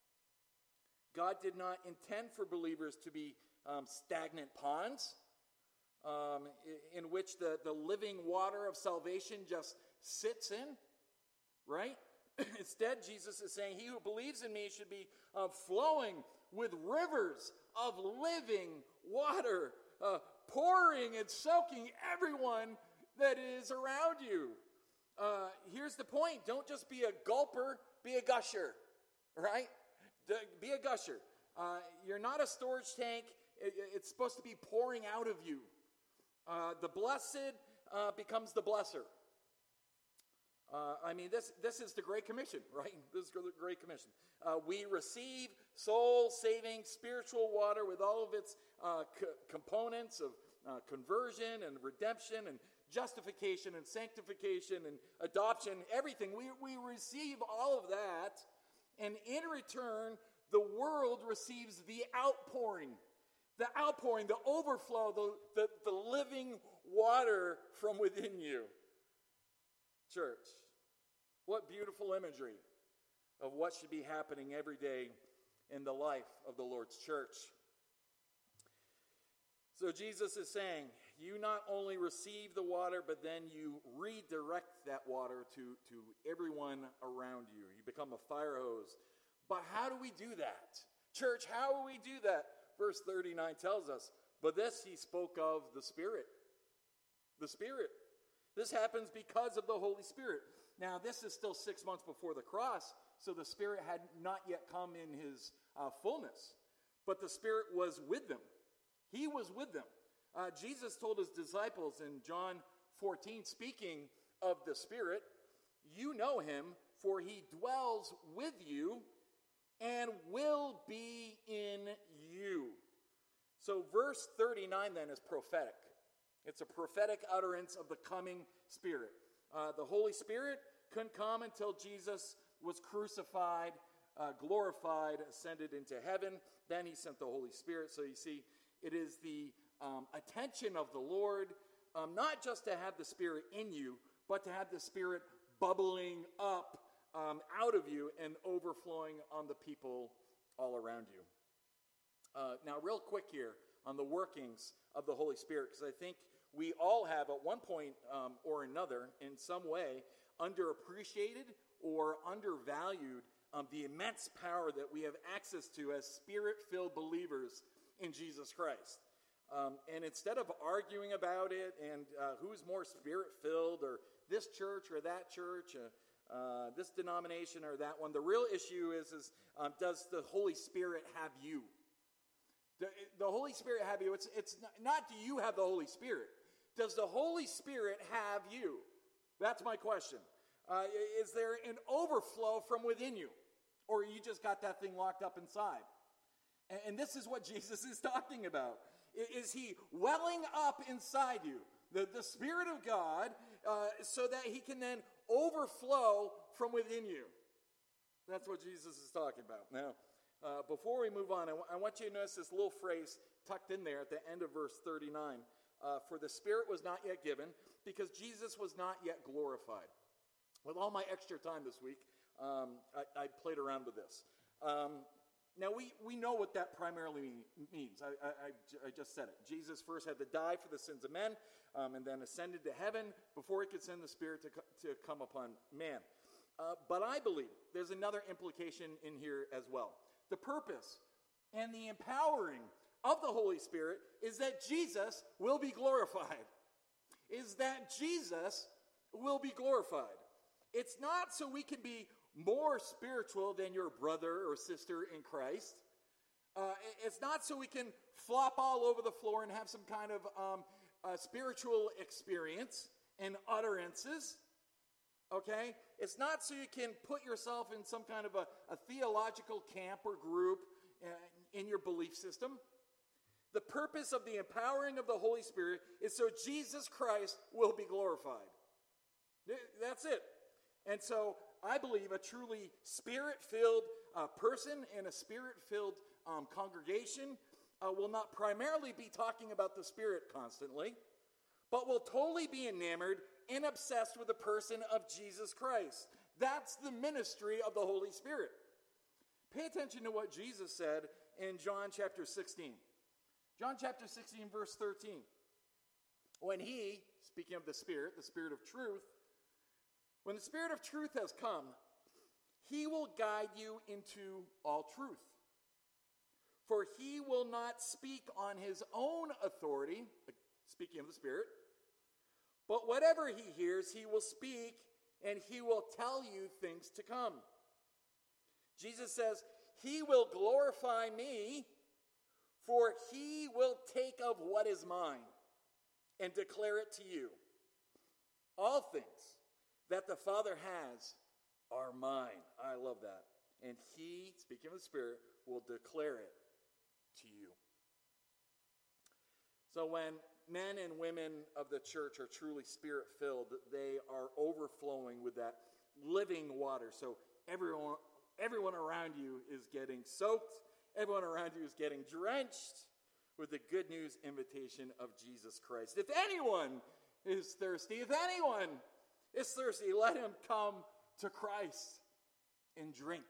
God did not intend for believers to be um, stagnant ponds, um, in, in which the, the living water of salvation just sits in, right? Instead, Jesus is saying, he who believes in me should be uh, flowing with rivers of living water, uh, pouring and soaking everyone that is around you. Uh, here's the point. Don't just be a gulper, be a gusher, right? D- be a gusher. Uh, you're not a storage tank. It, it's supposed to be pouring out of you. Uh, the blessed uh, becomes the blesser. Uh, I mean, this this is the Great Commission, right? This is the Great Commission. Uh, we receive soul-saving spiritual water with all of its uh, co- components of uh, conversion and redemption and justification and sanctification and adoption, everything. We, we receive all of that, and in return, the world receives the outpouring, the outpouring, the overflow, the, the, the living water from within you. Church, what beautiful imagery of what should be happening every day in the life of the Lord's church. So Jesus is saying, you not only receive the water, but then you redirect that water to, to everyone around you. You become a fire hose. But how do we do that? Church, how do we do that? Verse thirty-nine tells us, but this he spoke of the Spirit. The Spirit. This happens because of the Holy Spirit. Now, this is still six months before the cross, so the Spirit had not yet come in his uh, fullness. But the Spirit was with them. He was with them. Uh, Jesus told his disciples in John fourteen, speaking of the Spirit, you know him, for he dwells with you and will be in you. So verse thirty-nine then is prophetic. It's a prophetic utterance of the coming Spirit. Uh, the Holy Spirit couldn't come until Jesus was crucified, uh, glorified, ascended into heaven. Then he sent the Holy Spirit. So you see, it is the um, attention of the Lord, um, not just to have the Spirit in you, but to have the Spirit bubbling up um, out of you and overflowing on the people all around you. Uh, now, real quick here on the workings of the Holy Spirit, because I think we all have at one point um, or another, in some way, underappreciated or undervalued um, the immense power that we have access to as Spirit-filled believers in Jesus Christ. Um, and instead of arguing about it and uh, who's more Spirit-filled, or this church or that church, uh, uh, this denomination or that one, the real issue is, is um, does the Holy Spirit have you? The, the Holy Spirit have you? It's, it's not, not do you have the Holy Spirit. Does the Holy Spirit have you? That's my question. Uh, is there an overflow from within you? Or you just got that thing locked up inside? And, and this is what Jesus is talking about. Is he welling up inside you, the, the Spirit of God, uh, so that he can then overflow from within you? That's what Jesus is talking about. Now, uh, before we move on, I, w- I want you to notice this little phrase tucked in there at the end of verse thirty-nine. uh, for the Spirit was not yet given, because Jesus was not yet glorified. With all my extra time this week, um, I, I played around with this. Um, now, we, we know what that primarily means. I, I, I just said it. Jesus first had to die for the sins of men, um, and then ascended to heaven before he could send the Spirit to, co- to come upon man. Uh, but I believe there's another implication in here as well. The purpose and the empowering of the Holy Spirit is that Jesus will be glorified. Is that Jesus will be glorified. It's not so we can be more spiritual than your brother or sister in Christ. Uh, it's not so we can flop all over the floor and have some kind of um, uh, spiritual experience and utterances. Okay? It's not so you can put yourself in some kind of a, a theological camp or group uh, in your belief system. The purpose of the empowering of the Holy Spirit is so Jesus Christ will be glorified. That's it. And so I believe a truly spirit-filled uh, person and a spirit-filled um, congregation uh, will not primarily be talking about the Spirit constantly, but will totally be enamored and obsessed with the person of Jesus Christ. That's the ministry of the Holy Spirit. Pay attention to what Jesus said in John chapter sixteen. John chapter sixteen, verse thirteen. When he, speaking of the Spirit, the Spirit of truth, when the Spirit of truth has come, he will guide you into all truth. For he will not speak on his own authority, speaking of the Spirit, but whatever he hears, he will speak, and he will tell you things to come. Jesus says, he will glorify me, for he will take of what is mine and declare it to you. All things that the Father has are mine. I love that. And he, speaking of the Spirit, will declare it to you. So when men and women of the church are truly Spirit-filled, they are overflowing with that living water. So everyone, everyone around you is getting soaked. Everyone around you is getting drenched with the good news invitation of Jesus Christ. If anyone is thirsty, if anyone is thirsty, let him come to Christ and drink.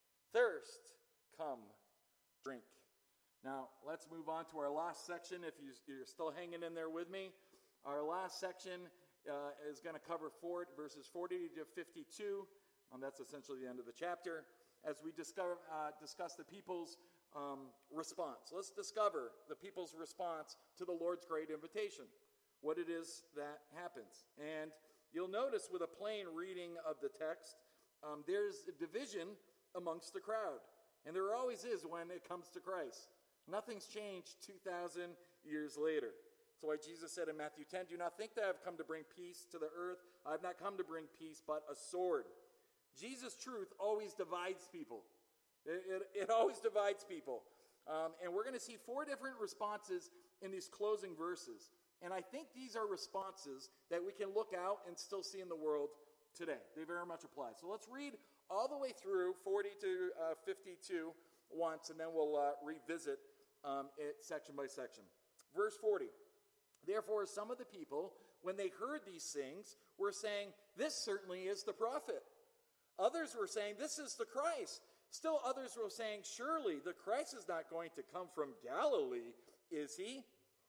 Thirst, come, drink. Now, let's move on to our last section. If you, you're still hanging in there with me, our last section uh, is going to cover four, verses forty to fifty-two. And that's essentially the end of the chapter. As we discover, uh, discuss the people's um, response. Let's discover the people's response to the Lord's great invitation, what it is that happens. And you'll notice with a plain reading of the text, um, there's a division amongst the crowd. And there always is when it comes to Christ. Nothing's changed two thousand years later. That's why Jesus said in Matthew ten, do not think that I have come to bring peace to the earth. I have not come to bring peace, but a sword. Jesus' truth always divides people. It, it, it always divides people. Um, and we're going to see four different responses in these closing verses. And I think these are responses that we can look out and still see in the world today. They very much apply. So let's read all the way through forty to fifty-two once, and then we'll uh, revisit um, it section by section. Verse forty. Therefore, some of the people, when they heard these things, were saying, this certainly is the prophet. Others were saying, this is the Christ. Still others were saying, surely the Christ is not going to come from Galilee, is he?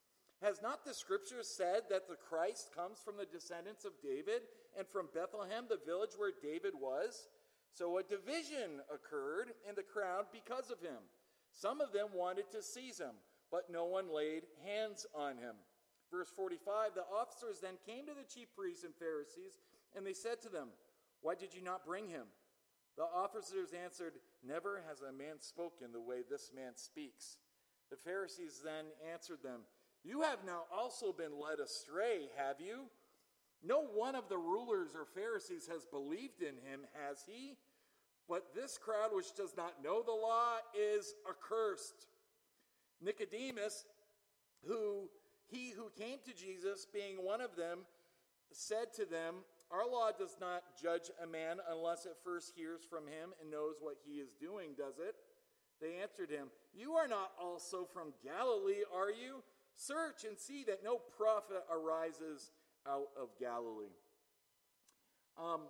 Has not the scripture said that the Christ comes from the descendants of David and from Bethlehem, the village where David was? So a division occurred in the crowd because of him. Some of them wanted to seize him, but no one laid hands on him. Verse forty-five, the officers then came to the chief priests and Pharisees, and they said to them, why did you not bring him? The officers answered, never has a man spoken the way this man speaks. The Pharisees then answered them, you have now also been led astray, have you? No one of the rulers or Pharisees has believed in him, has he? But this crowd which does not know the law is accursed. Nicodemus, who he who came to Jesus, being one of them, said to them, our law does not judge a man unless it first hears from him and knows what he is doing, does it? They answered him, you are not also from Galilee, are you? Search and see that no prophet arises out of Galilee. Um,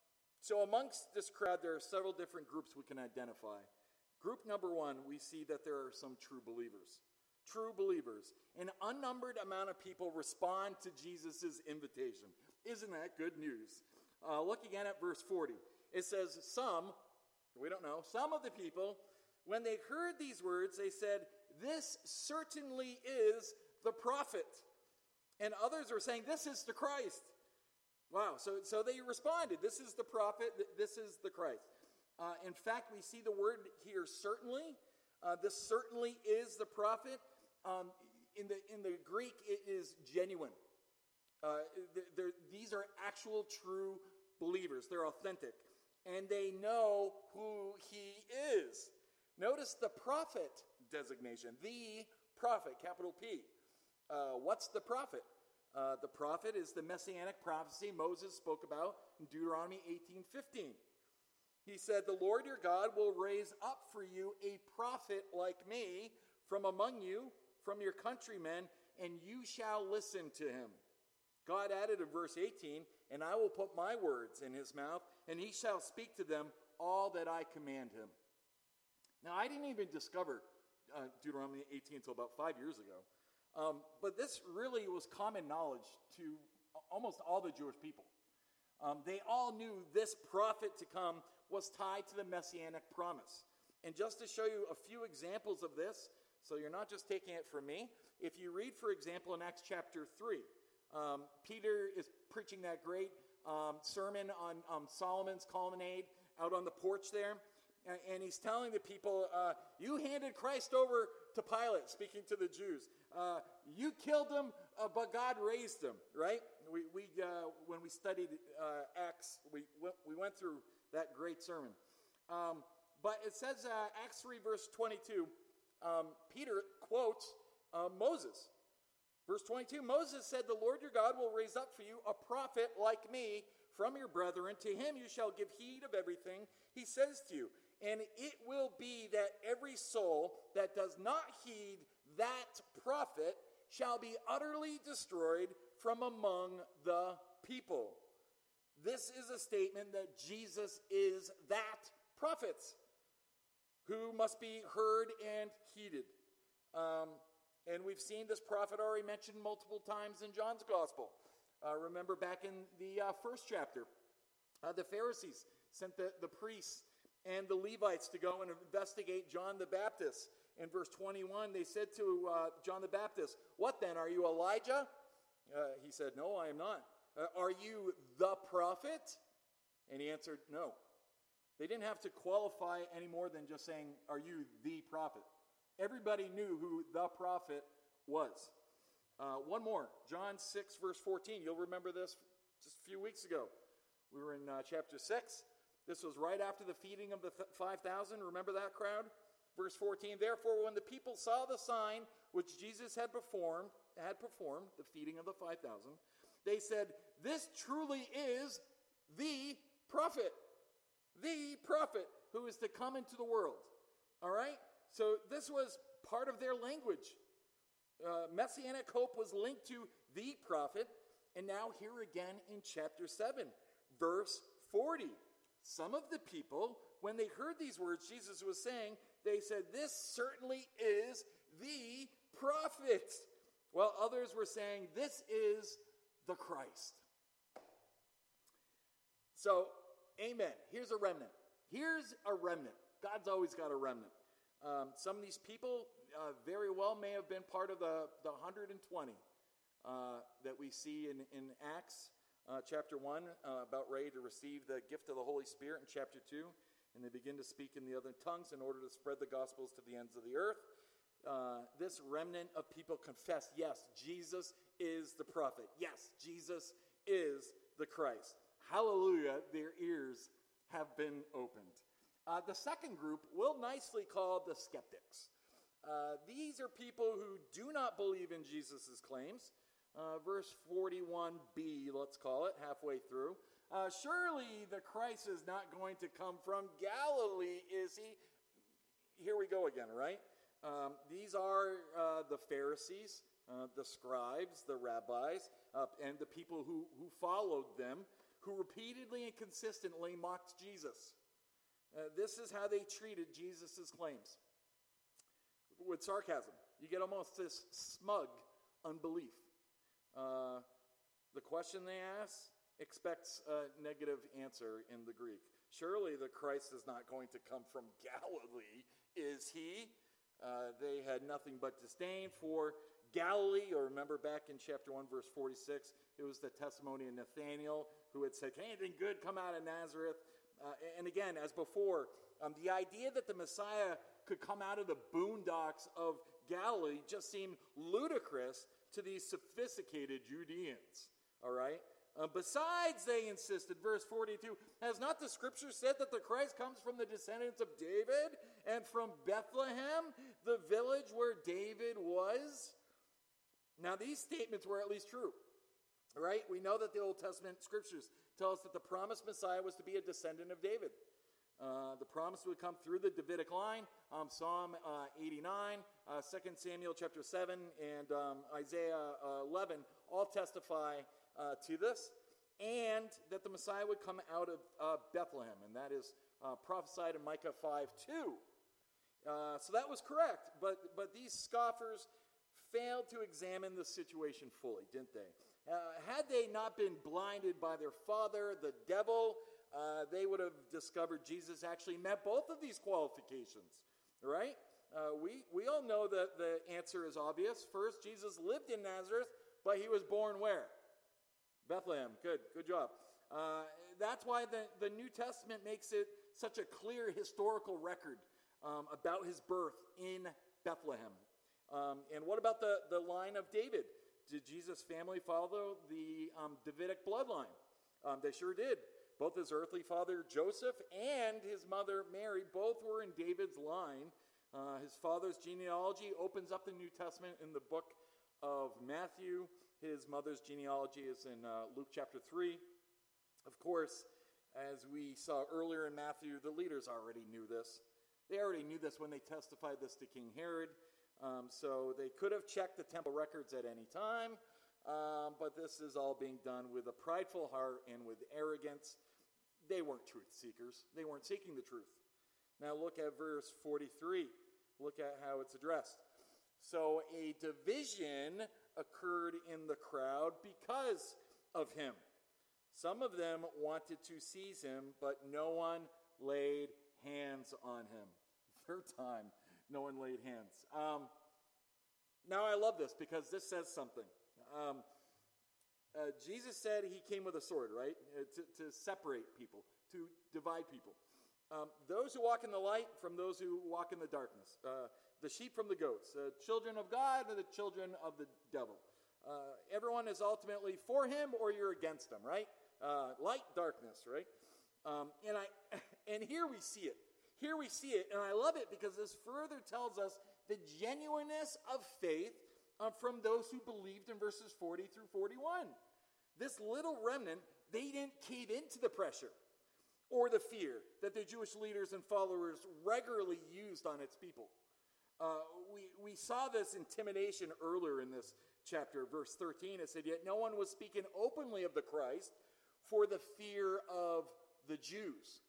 so amongst this crowd, there are several different groups we can identify. Group number one, we see that there are some true believers. True believers. An unnumbered amount of people respond to Jesus' invitation. Isn't that good news? Uh, look again at verse forty. It says, some, we don't know, some of the people, when they heard these words, they said, this certainly is the prophet. And others were saying, this is the Christ. Wow, so, so they responded, this is the prophet, this is the Christ. Uh, in fact, we see the word here, certainly. Uh, this certainly is the prophet. Um, in the in the Greek, it is genuine. Uh, they're, these are actual, true believers. They're authentic. And they know who he is. Notice the prophet designation. The prophet, capital P. Uh, what's the prophet? Uh, the prophet is the messianic prophecy Moses spoke about in Deuteronomy eighteen fifteen. He said, the Lord your God will raise up for you a prophet like me from among you, from your countrymen, and you shall listen to him. God added in verse eighteen, and I will put my words in his mouth, and he shall speak to them all that I command him. Now, I didn't even discover uh, Deuteronomy eighteen until about five years ago. Um, but this really was common knowledge to almost all the Jewish people. Um, they all knew this prophet to come was tied to the messianic promise. And just to show you a few examples of this, so you're not just taking it from me, if you read, for example, in Acts chapter three, um, Peter is preaching that great um, sermon on um, Solomon's colonnade out on the porch there, and, and he's telling the people, uh, you handed Christ over to Pilate, speaking to the Jews. Uh, you killed him, uh, but God raised him, right? We, we uh, when we studied uh, Acts, we went, we went through that great sermon. Um, but it says, uh, Acts three, verse twenty-two, um, Peter quotes uh, Moses. Verse twenty-two, Moses said, the Lord your God will raise up for you a prophet like me from your brethren. To him you shall give heed of everything he says to you. And it will be that every soul that does not heed that prophet shall be utterly destroyed from among the people. This is a statement that Jesus is that prophet who must be heard and heeded. Um, and we've seen this prophet already mentioned multiple times in John's gospel. Uh, remember back in the uh, first chapter, uh, the Pharisees sent the, the priests and the Levites to go and investigate John the Baptist. In verse twenty-one, they said to uh, John the Baptist, what then, are you Elijah? Uh, he said, no, I am not. Uh, are you the prophet? And he answered, no. They didn't have to qualify any more than just saying, are you the prophet? Everybody knew who the prophet was. Uh, one more, John six, verse fourteen. You'll remember this just a few weeks ago. We were in uh, chapter six. This was right after the feeding of the th- five thousand. Remember that crowd? Verse fourteen, therefore, when the people saw the sign which Jesus had performed, had performed, the feeding of the five thousand, they said, this truly is the prophet. The prophet who is to come into the world. All right? So this was part of their language. Uh, Messianic hope was linked to the prophet. And now here again in chapter seven, verse forty. Some of the people, when they heard these words Jesus was saying, they said, this certainly is the prophet. While others were saying, this is the Christ. So, amen. Here's a remnant. Here's a remnant. God's always got a remnant. Um, some of these people uh, very well may have been part of the, the one hundred twenty uh, that we see in, in Acts uh, chapter one, uh, about ready to receive the gift of the Holy Spirit in chapter two. And they begin to speak in the other tongues in order to spread the gospels to the ends of the earth. Uh, this remnant of people confess, yes, Jesus is the prophet. Yes, Jesus is the Christ. Hallelujah, their ears have been opened. Uh, the second group we'll nicely call the skeptics. Uh, these are people who do not believe in Jesus' claims. Uh, verse forty-one b, let's call it, halfway through. Uh, surely the Christ is not going to come from Galilee, is he? Here we go again, right? Um, these are uh, the Pharisees. uh, the scribes, the rabbis, uh, and the people who, who followed them, who repeatedly and consistently mocked Jesus. Uh, this is how they treated Jesus' claims. With sarcasm. You get almost this smug unbelief. Uh, the question they ask expects a negative answer in the Greek. Surely the Christ is not going to come from Galilee, is he? Uh, they had nothing but disdain for Galilee, or remember back in chapter one, verse forty-six, it was the testimony of Nathanael who had said, "Can anything good come out of Nazareth?" Uh, and again, as before, um, the idea that the Messiah could come out of the boondocks of Galilee just seemed ludicrous to these sophisticated Judeans. All right? Uh, besides, they insisted, verse forty-two, has not the scripture said that the Christ comes from the descendants of David and from Bethlehem, the village where David was? Now, these statements were at least true. Right? We know that the Old Testament scriptures tell us that the promised Messiah was to be a descendant of David. Uh, the promise would come through the Davidic line. Um, Psalm uh, eighty-nine, uh, Second Samuel chapter seven, and um, Isaiah uh, eleven all testify uh, to this, and that the Messiah would come out of uh, Bethlehem, and that is uh, prophesied in Micah five two. Uh, so that was correct, but but these scoffers failed to examine the situation fully, didn't they? Uh, had they not been blinded by their father, the devil, uh, they would have discovered Jesus actually met both of these qualifications, right? Uh, we, we all know that the answer is obvious. First, Jesus lived in Nazareth, but he was born where? Bethlehem. Good, good job. Uh, that's why the, the New Testament makes it such a clear historical record um, about his birth in Bethlehem. Um, and what about the, the line of David? Did Jesus' family follow the um, Davidic bloodline? Um, they sure did. Both his earthly father, Joseph, and his mother, Mary, both were in David's line. Uh, his father's genealogy opens up the New Testament in the book of Matthew. His mother's genealogy is in uh, Luke chapter three. Of course, as we saw earlier in Matthew, the leaders already knew this. They already knew this when they testified this to King Herod. Um, so they could have checked the temple records at any time, um, but this is all being done with a prideful heart and with arrogance. They weren't truth seekers. They weren't seeking the truth. Now look at verse forty-three. Look at how it's addressed. So a division occurred in the crowd because of him. Some of them wanted to seize him, but no one laid hands on him. Third time. No one laid hands. Um, now I love this because this says something. Um, uh, Jesus said he came with a sword, right? Uh, to, to separate people, to divide people. Um, those who walk in the light from those who walk in the darkness. Uh, the sheep from the goats. The children of God and the children of the devil. Uh, everyone is ultimately for him or you're against him, right? Uh, light, darkness, right? Um, and I, and here we see it. Here we see it, and I love it because this further tells us the genuineness of faith uh, from those who believed in verses forty through forty-one. This little remnant, they didn't cave into the pressure or the fear that the Jewish leaders and followers regularly used on its people. Uh, we, we saw this intimidation earlier in this chapter, verse thirteen. It said, "Yet no one was speaking openly of the Christ for the fear of the Jews."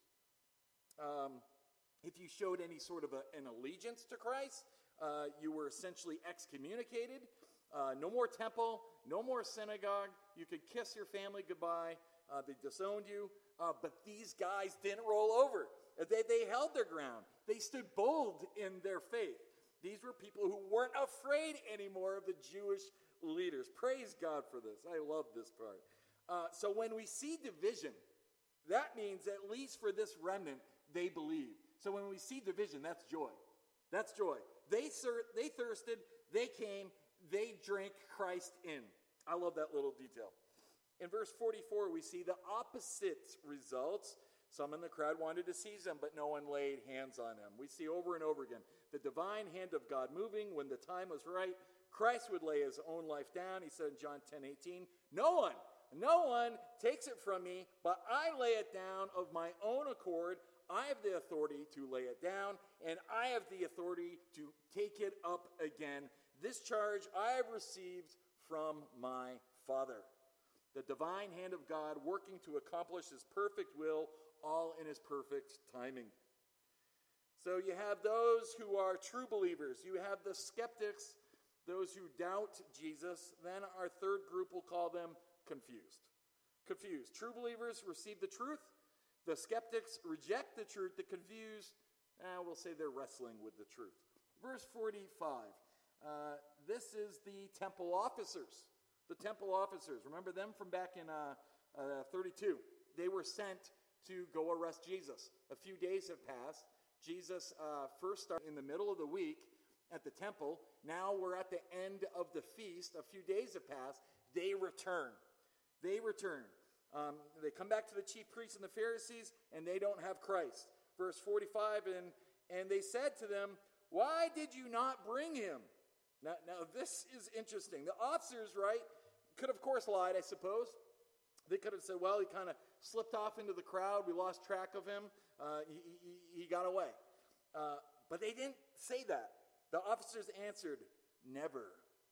Um, If you showed any sort of a, an allegiance to Christ, uh, you were essentially excommunicated. Uh, no more temple, no more synagogue. You could kiss your family goodbye. Uh, they disowned you. Uh, but these guys didn't roll over. They, they held their ground. They stood bold in their faith. These were people who weren't afraid anymore of the Jewish leaders. Praise God for this. I love this part. Uh, so when we see division, that means at least for this remnant, they believed. So when we see division, that's joy. That's joy. They thir- they thirsted, they came, they drank Christ in. I love that little detail. In verse forty-four, we see the opposite results. Some in the crowd wanted to seize him, but no one laid hands on him. We see over and over again the divine hand of God moving. When the time was right, Christ would lay his own life down. He said in John ten eighteen, "No one, no one takes it from me, but I lay it down of my own accord. I have the authority to lay it down, and I have the authority to take it up again. This charge I have received from my Father. The divine hand of God working to accomplish his perfect will, all in his perfect timing. So you have those who are true believers. You have the skeptics, those who doubt Jesus. Then our third group, we'll call them confused. Confused. True believers receive the truth. The skeptics reject the truth. The confused, eh, we'll say they're wrestling with the truth. Verse forty-five. Uh, this is the temple officers. The temple officers. Remember them from back in uh, uh, thirty-two. They were sent to go arrest Jesus. A few days have passed. Jesus uh, first started in the middle of the week at the temple. Now we're at the end of the feast. A few days have passed. They return. They return. Um, they come back to the chief priests and the Pharisees, and they don't have Christ. Verse forty-five, and, and they said to them, "Why did you not bring him?" Now, now this is interesting. The officers, right, could of course lied, I suppose. They could have said, well, he kind of slipped off into the crowd. We lost track of him. Uh, he, he, he got away. Uh, but they didn't say that. The officers answered, never,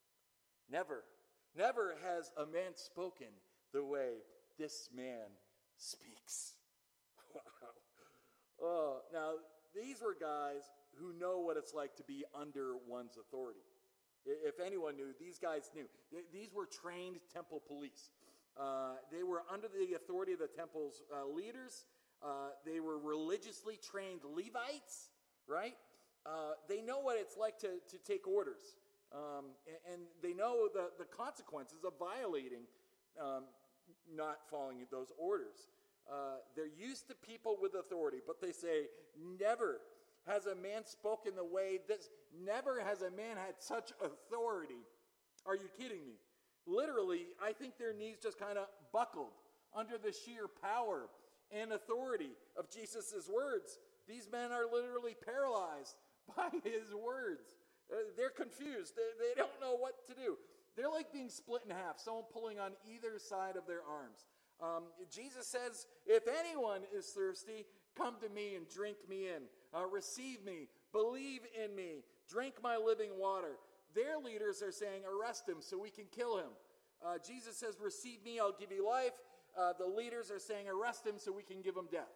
never, never has a man spoken the way this man speaks. Wow. Oh, now, these were guys who know what it's like to be under one's authority. If anyone knew, these guys knew. These were trained temple police. Uh, they were under the authority of the temple's uh, leaders. Uh, they were religiously trained Levites, right? Uh, they know what it's like to, to take orders. Um, and, and they know the, the consequences of violating, um, not following those orders. Uh, they're used to people with authority, but they say, never has a man spoken the way this, never has a man had such authority. Are you kidding me? Literally, I think their knees just kind of buckled under the sheer power and authority of Jesus' words. These men are literally paralyzed by his words. Uh, they're confused. They, they don't know what to do. They're like being split in half, someone pulling on either side of their arms. Um, Jesus says, if anyone is thirsty, come to me and drink me in. Uh, receive me. Believe in me. Drink my living water. Their leaders are saying, arrest him so we can kill him. Uh, Jesus says, receive me, I'll give you life. Uh, the leaders are saying, arrest him so we can give him death.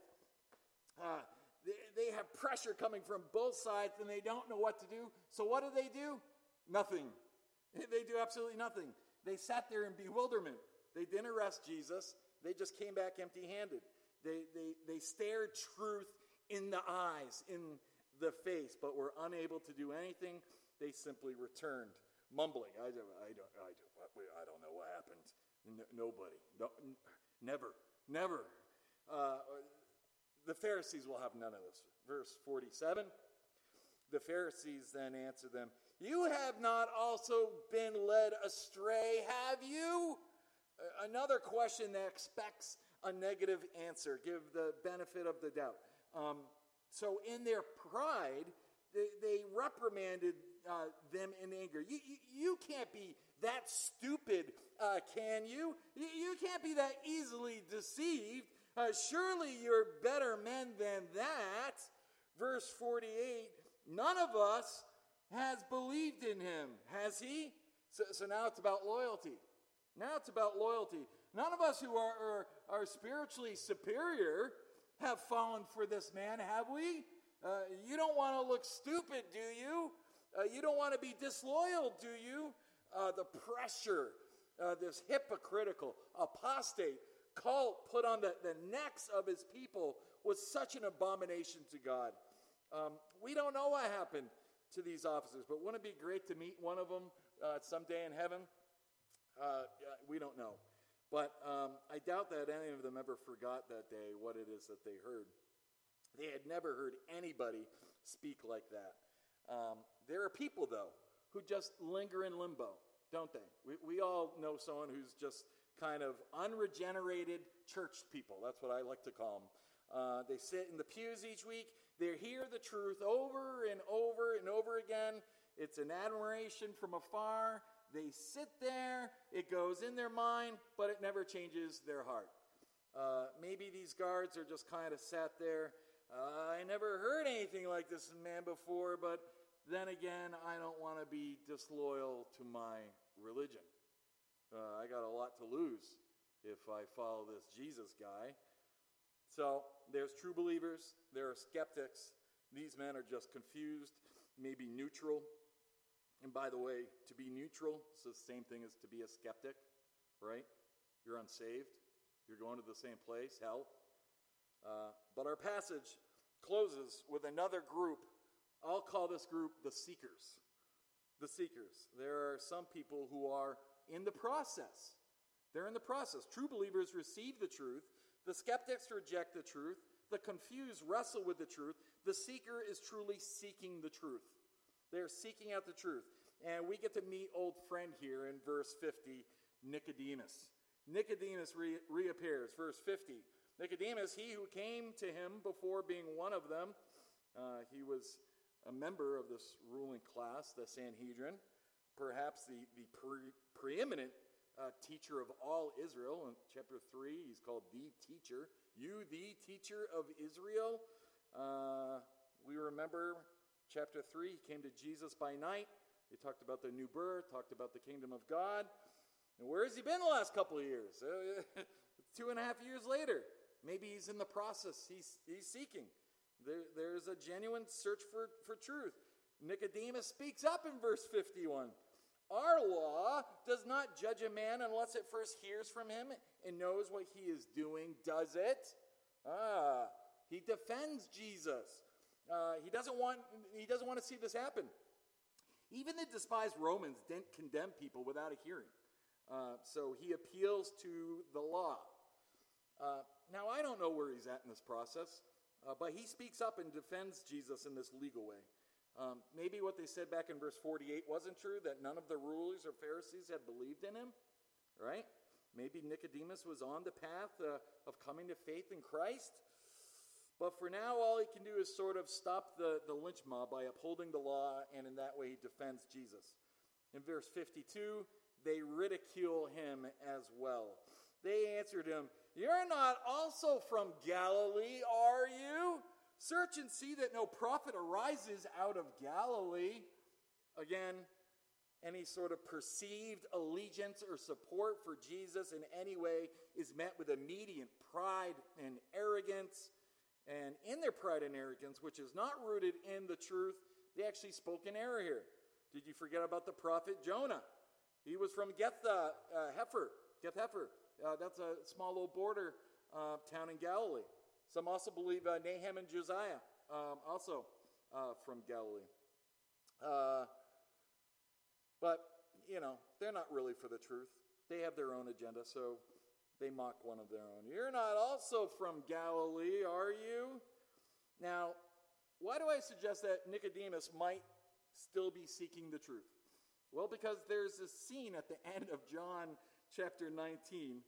Uh, they, they have pressure coming from both sides, and they don't know what to do. So what do they do? Nothing. They do absolutely nothing. They sat there in bewilderment. They didn't arrest Jesus. They just came back empty-handed. They, they, they stared truth in the eyes, in the face, but were unable to do anything. They simply returned, mumbling. I don't, I don't, I don't, I don't know what happened. No, nobody, no, n- never, never. Uh, the Pharisees will have none of this. Verse forty-seven. The Pharisees then answer them, "You have not also been led astray, have you?" Uh, another question that expects a negative answer. Give the benefit of the doubt. Um, so in their pride, they, they reprimanded uh, them in anger. You, you, you can't be that stupid, uh, can you? you? You can't be that easily deceived. Uh, surely you're better men than that. Verse forty-eight, none of us has believed in him, has he? So, so now it's about loyalty. Now it's about loyalty. None of us who are, are, are spiritually superior have fallen for this man, have we? Uh, you don't want to look stupid, do you? Uh, you don't want to be disloyal, do you? Uh, the pressure, uh, this hypocritical, apostate cult put on the, the necks of his people was such an abomination to God. Um, we don't know what happened to these officers, but wouldn't it be great to meet one of them uh, someday in heaven? Uh, we don't know. But um, I doubt that any of them ever forgot that day what it is that they heard. They had never heard anybody speak like that. Um, there are people, though, who just linger in limbo, don't they? We, we all know someone who's just kind of unregenerated church people. That's what I like to call them. Uh, they sit in the pews each week. They hear the truth over and over and over again. It's an admiration from afar. They sit there. It goes in their mind, but it never changes their heart. Uh, maybe these guards are just kind of sat there. Uh, I never heard anything like this man before, but then again, I don't want to be disloyal to my religion. Uh, I got a lot to lose if I follow this Jesus guy. So there's true believers, there are skeptics. These men are just confused, maybe neutral. And by the way, to be neutral is the same thing as to be a skeptic, right? You're unsaved. You're going to the same place, hell. Uh, but our passage closes with another group. I'll call this group the seekers. The seekers. There are some people who are in the process. They're in the process. True believers receive the truth. The skeptics reject the truth. The confused wrestle with the truth. The seeker is truly seeking the truth. They're seeking out the truth. And we get to meet old friend here in verse fifty, Nicodemus. Nicodemus re- reappears. Verse fifty. Nicodemus, he who came to him before being one of them, uh, he was a member of this ruling class, the Sanhedrin, perhaps the, the pre- preeminent Uh, teacher of all Israel. In chapter three, he's called the teacher. You, the teacher of Israel. Uh, we remember chapter three, he came to Jesus by night. He talked about the new birth, talked about the kingdom of God. And where has he been the last couple of years? Uh, two and a half years later. Maybe he's in the process. He's, he's seeking. There, there's a genuine search for, for truth. Nicodemus speaks up in verse fifty-one. Our law does not judge a man unless it first hears from him and knows what he is doing. Does it? Ah, he defends Jesus. Uh, he doesn't want. He doesn't want to see this happen. Even the despised Romans didn't condemn people without a hearing. Uh, so he appeals to the law. Uh, now I don't know where he's at in this process, uh, but he speaks up and defends Jesus in this legal way. Um, maybe what they said back in verse forty-eight wasn't true, that none of the rulers or Pharisees had believed in him, right? Maybe Nicodemus was on the path uh, of coming to faith in Christ. But for now, all he can do is sort of stop the, the lynch mob by upholding the law, and in that way he defends Jesus. In verse fifty-two, they ridicule him as well. They answered him, "You're not also from Galilee, are you? Search and see that no prophet arises out of Galilee." Again, any sort of perceived allegiance or support for Jesus in any way is met with immediate pride and arrogance. And in their pride and arrogance, which is not rooted in the truth, they actually spoke in error here. Did you forget about the prophet Jonah? He was from Geth uh, Heifer. Geth Heifer. Uh, that's a small little border uh, town in Galilee. Some also believe uh, Nahum and Josiah, um, also uh, from Galilee. Uh, but, you know, they're not really for the truth. They have their own agenda, so they mock one of their own. "You're not also from Galilee, are you?" Now, why do I suggest that Nicodemus might still be seeking the truth? Well, because there's this scene at the end of John chapter nineteen.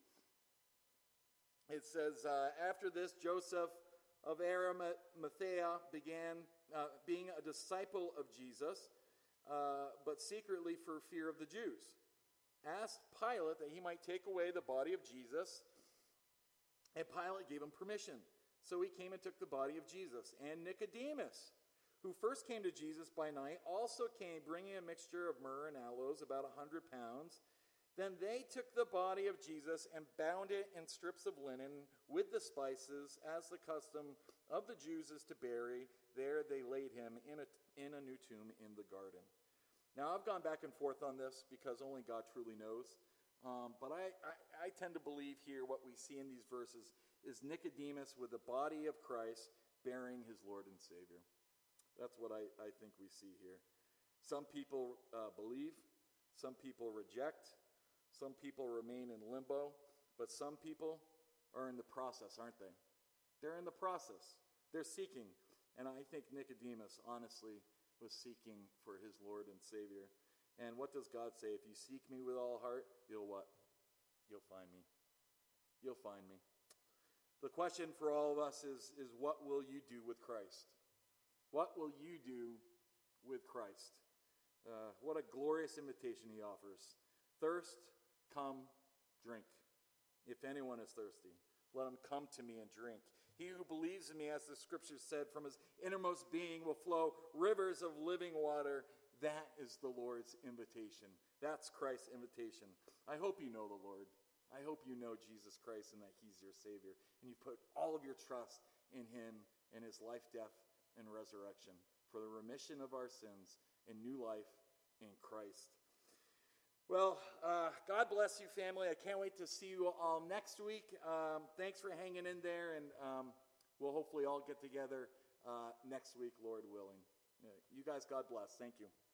It says, uh, after this, Joseph of Arimathea began uh, being a disciple of Jesus, uh, but secretly for fear of the Jews, asked Pilate that he might take away the body of Jesus, and Pilate gave him permission. So he came and took the body of Jesus. And Nicodemus, who first came to Jesus by night, also came bringing a mixture of myrrh and aloes, about a hundred pounds. Then they took the body of Jesus and bound it in strips of linen with the spices, as the custom of the Jews is to bury. There they laid him in a, in a new tomb in the garden. Now, I've gone back and forth on this because only God truly knows. Um, but I, I, I tend to believe here what we see in these verses is Nicodemus with the body of Christ bearing his Lord and Savior. That's what I, I think we see here. Some people uh, believe, some people reject. Some people remain in limbo, but some people are in the process, aren't they? They're in the process. They're seeking. And I think Nicodemus, honestly, was seeking for his Lord and Savior. And what does God say? If you seek me with all heart, you'll what? You'll find me. You'll find me. The question for all of us is, is what will you do with Christ? What will you do with Christ? Uh, what a glorious invitation he offers. Thirst, come, drink. If anyone is thirsty, let him come to me and drink. He who believes in me, as the scripture said, from his innermost being will flow rivers of living water. That is the Lord's invitation. That's Christ's invitation. I hope you know the Lord. I hope you know Jesus Christ and that he's your Savior. And you put all of your trust in him and his life, death, and resurrection for the remission of our sins and new life in Christ. Well, uh, God bless you, family. I can't wait to see you all next week. Um, thanks for hanging in there, and um, we'll hopefully all get together uh, next week, Lord willing. You guys, God bless. Thank you.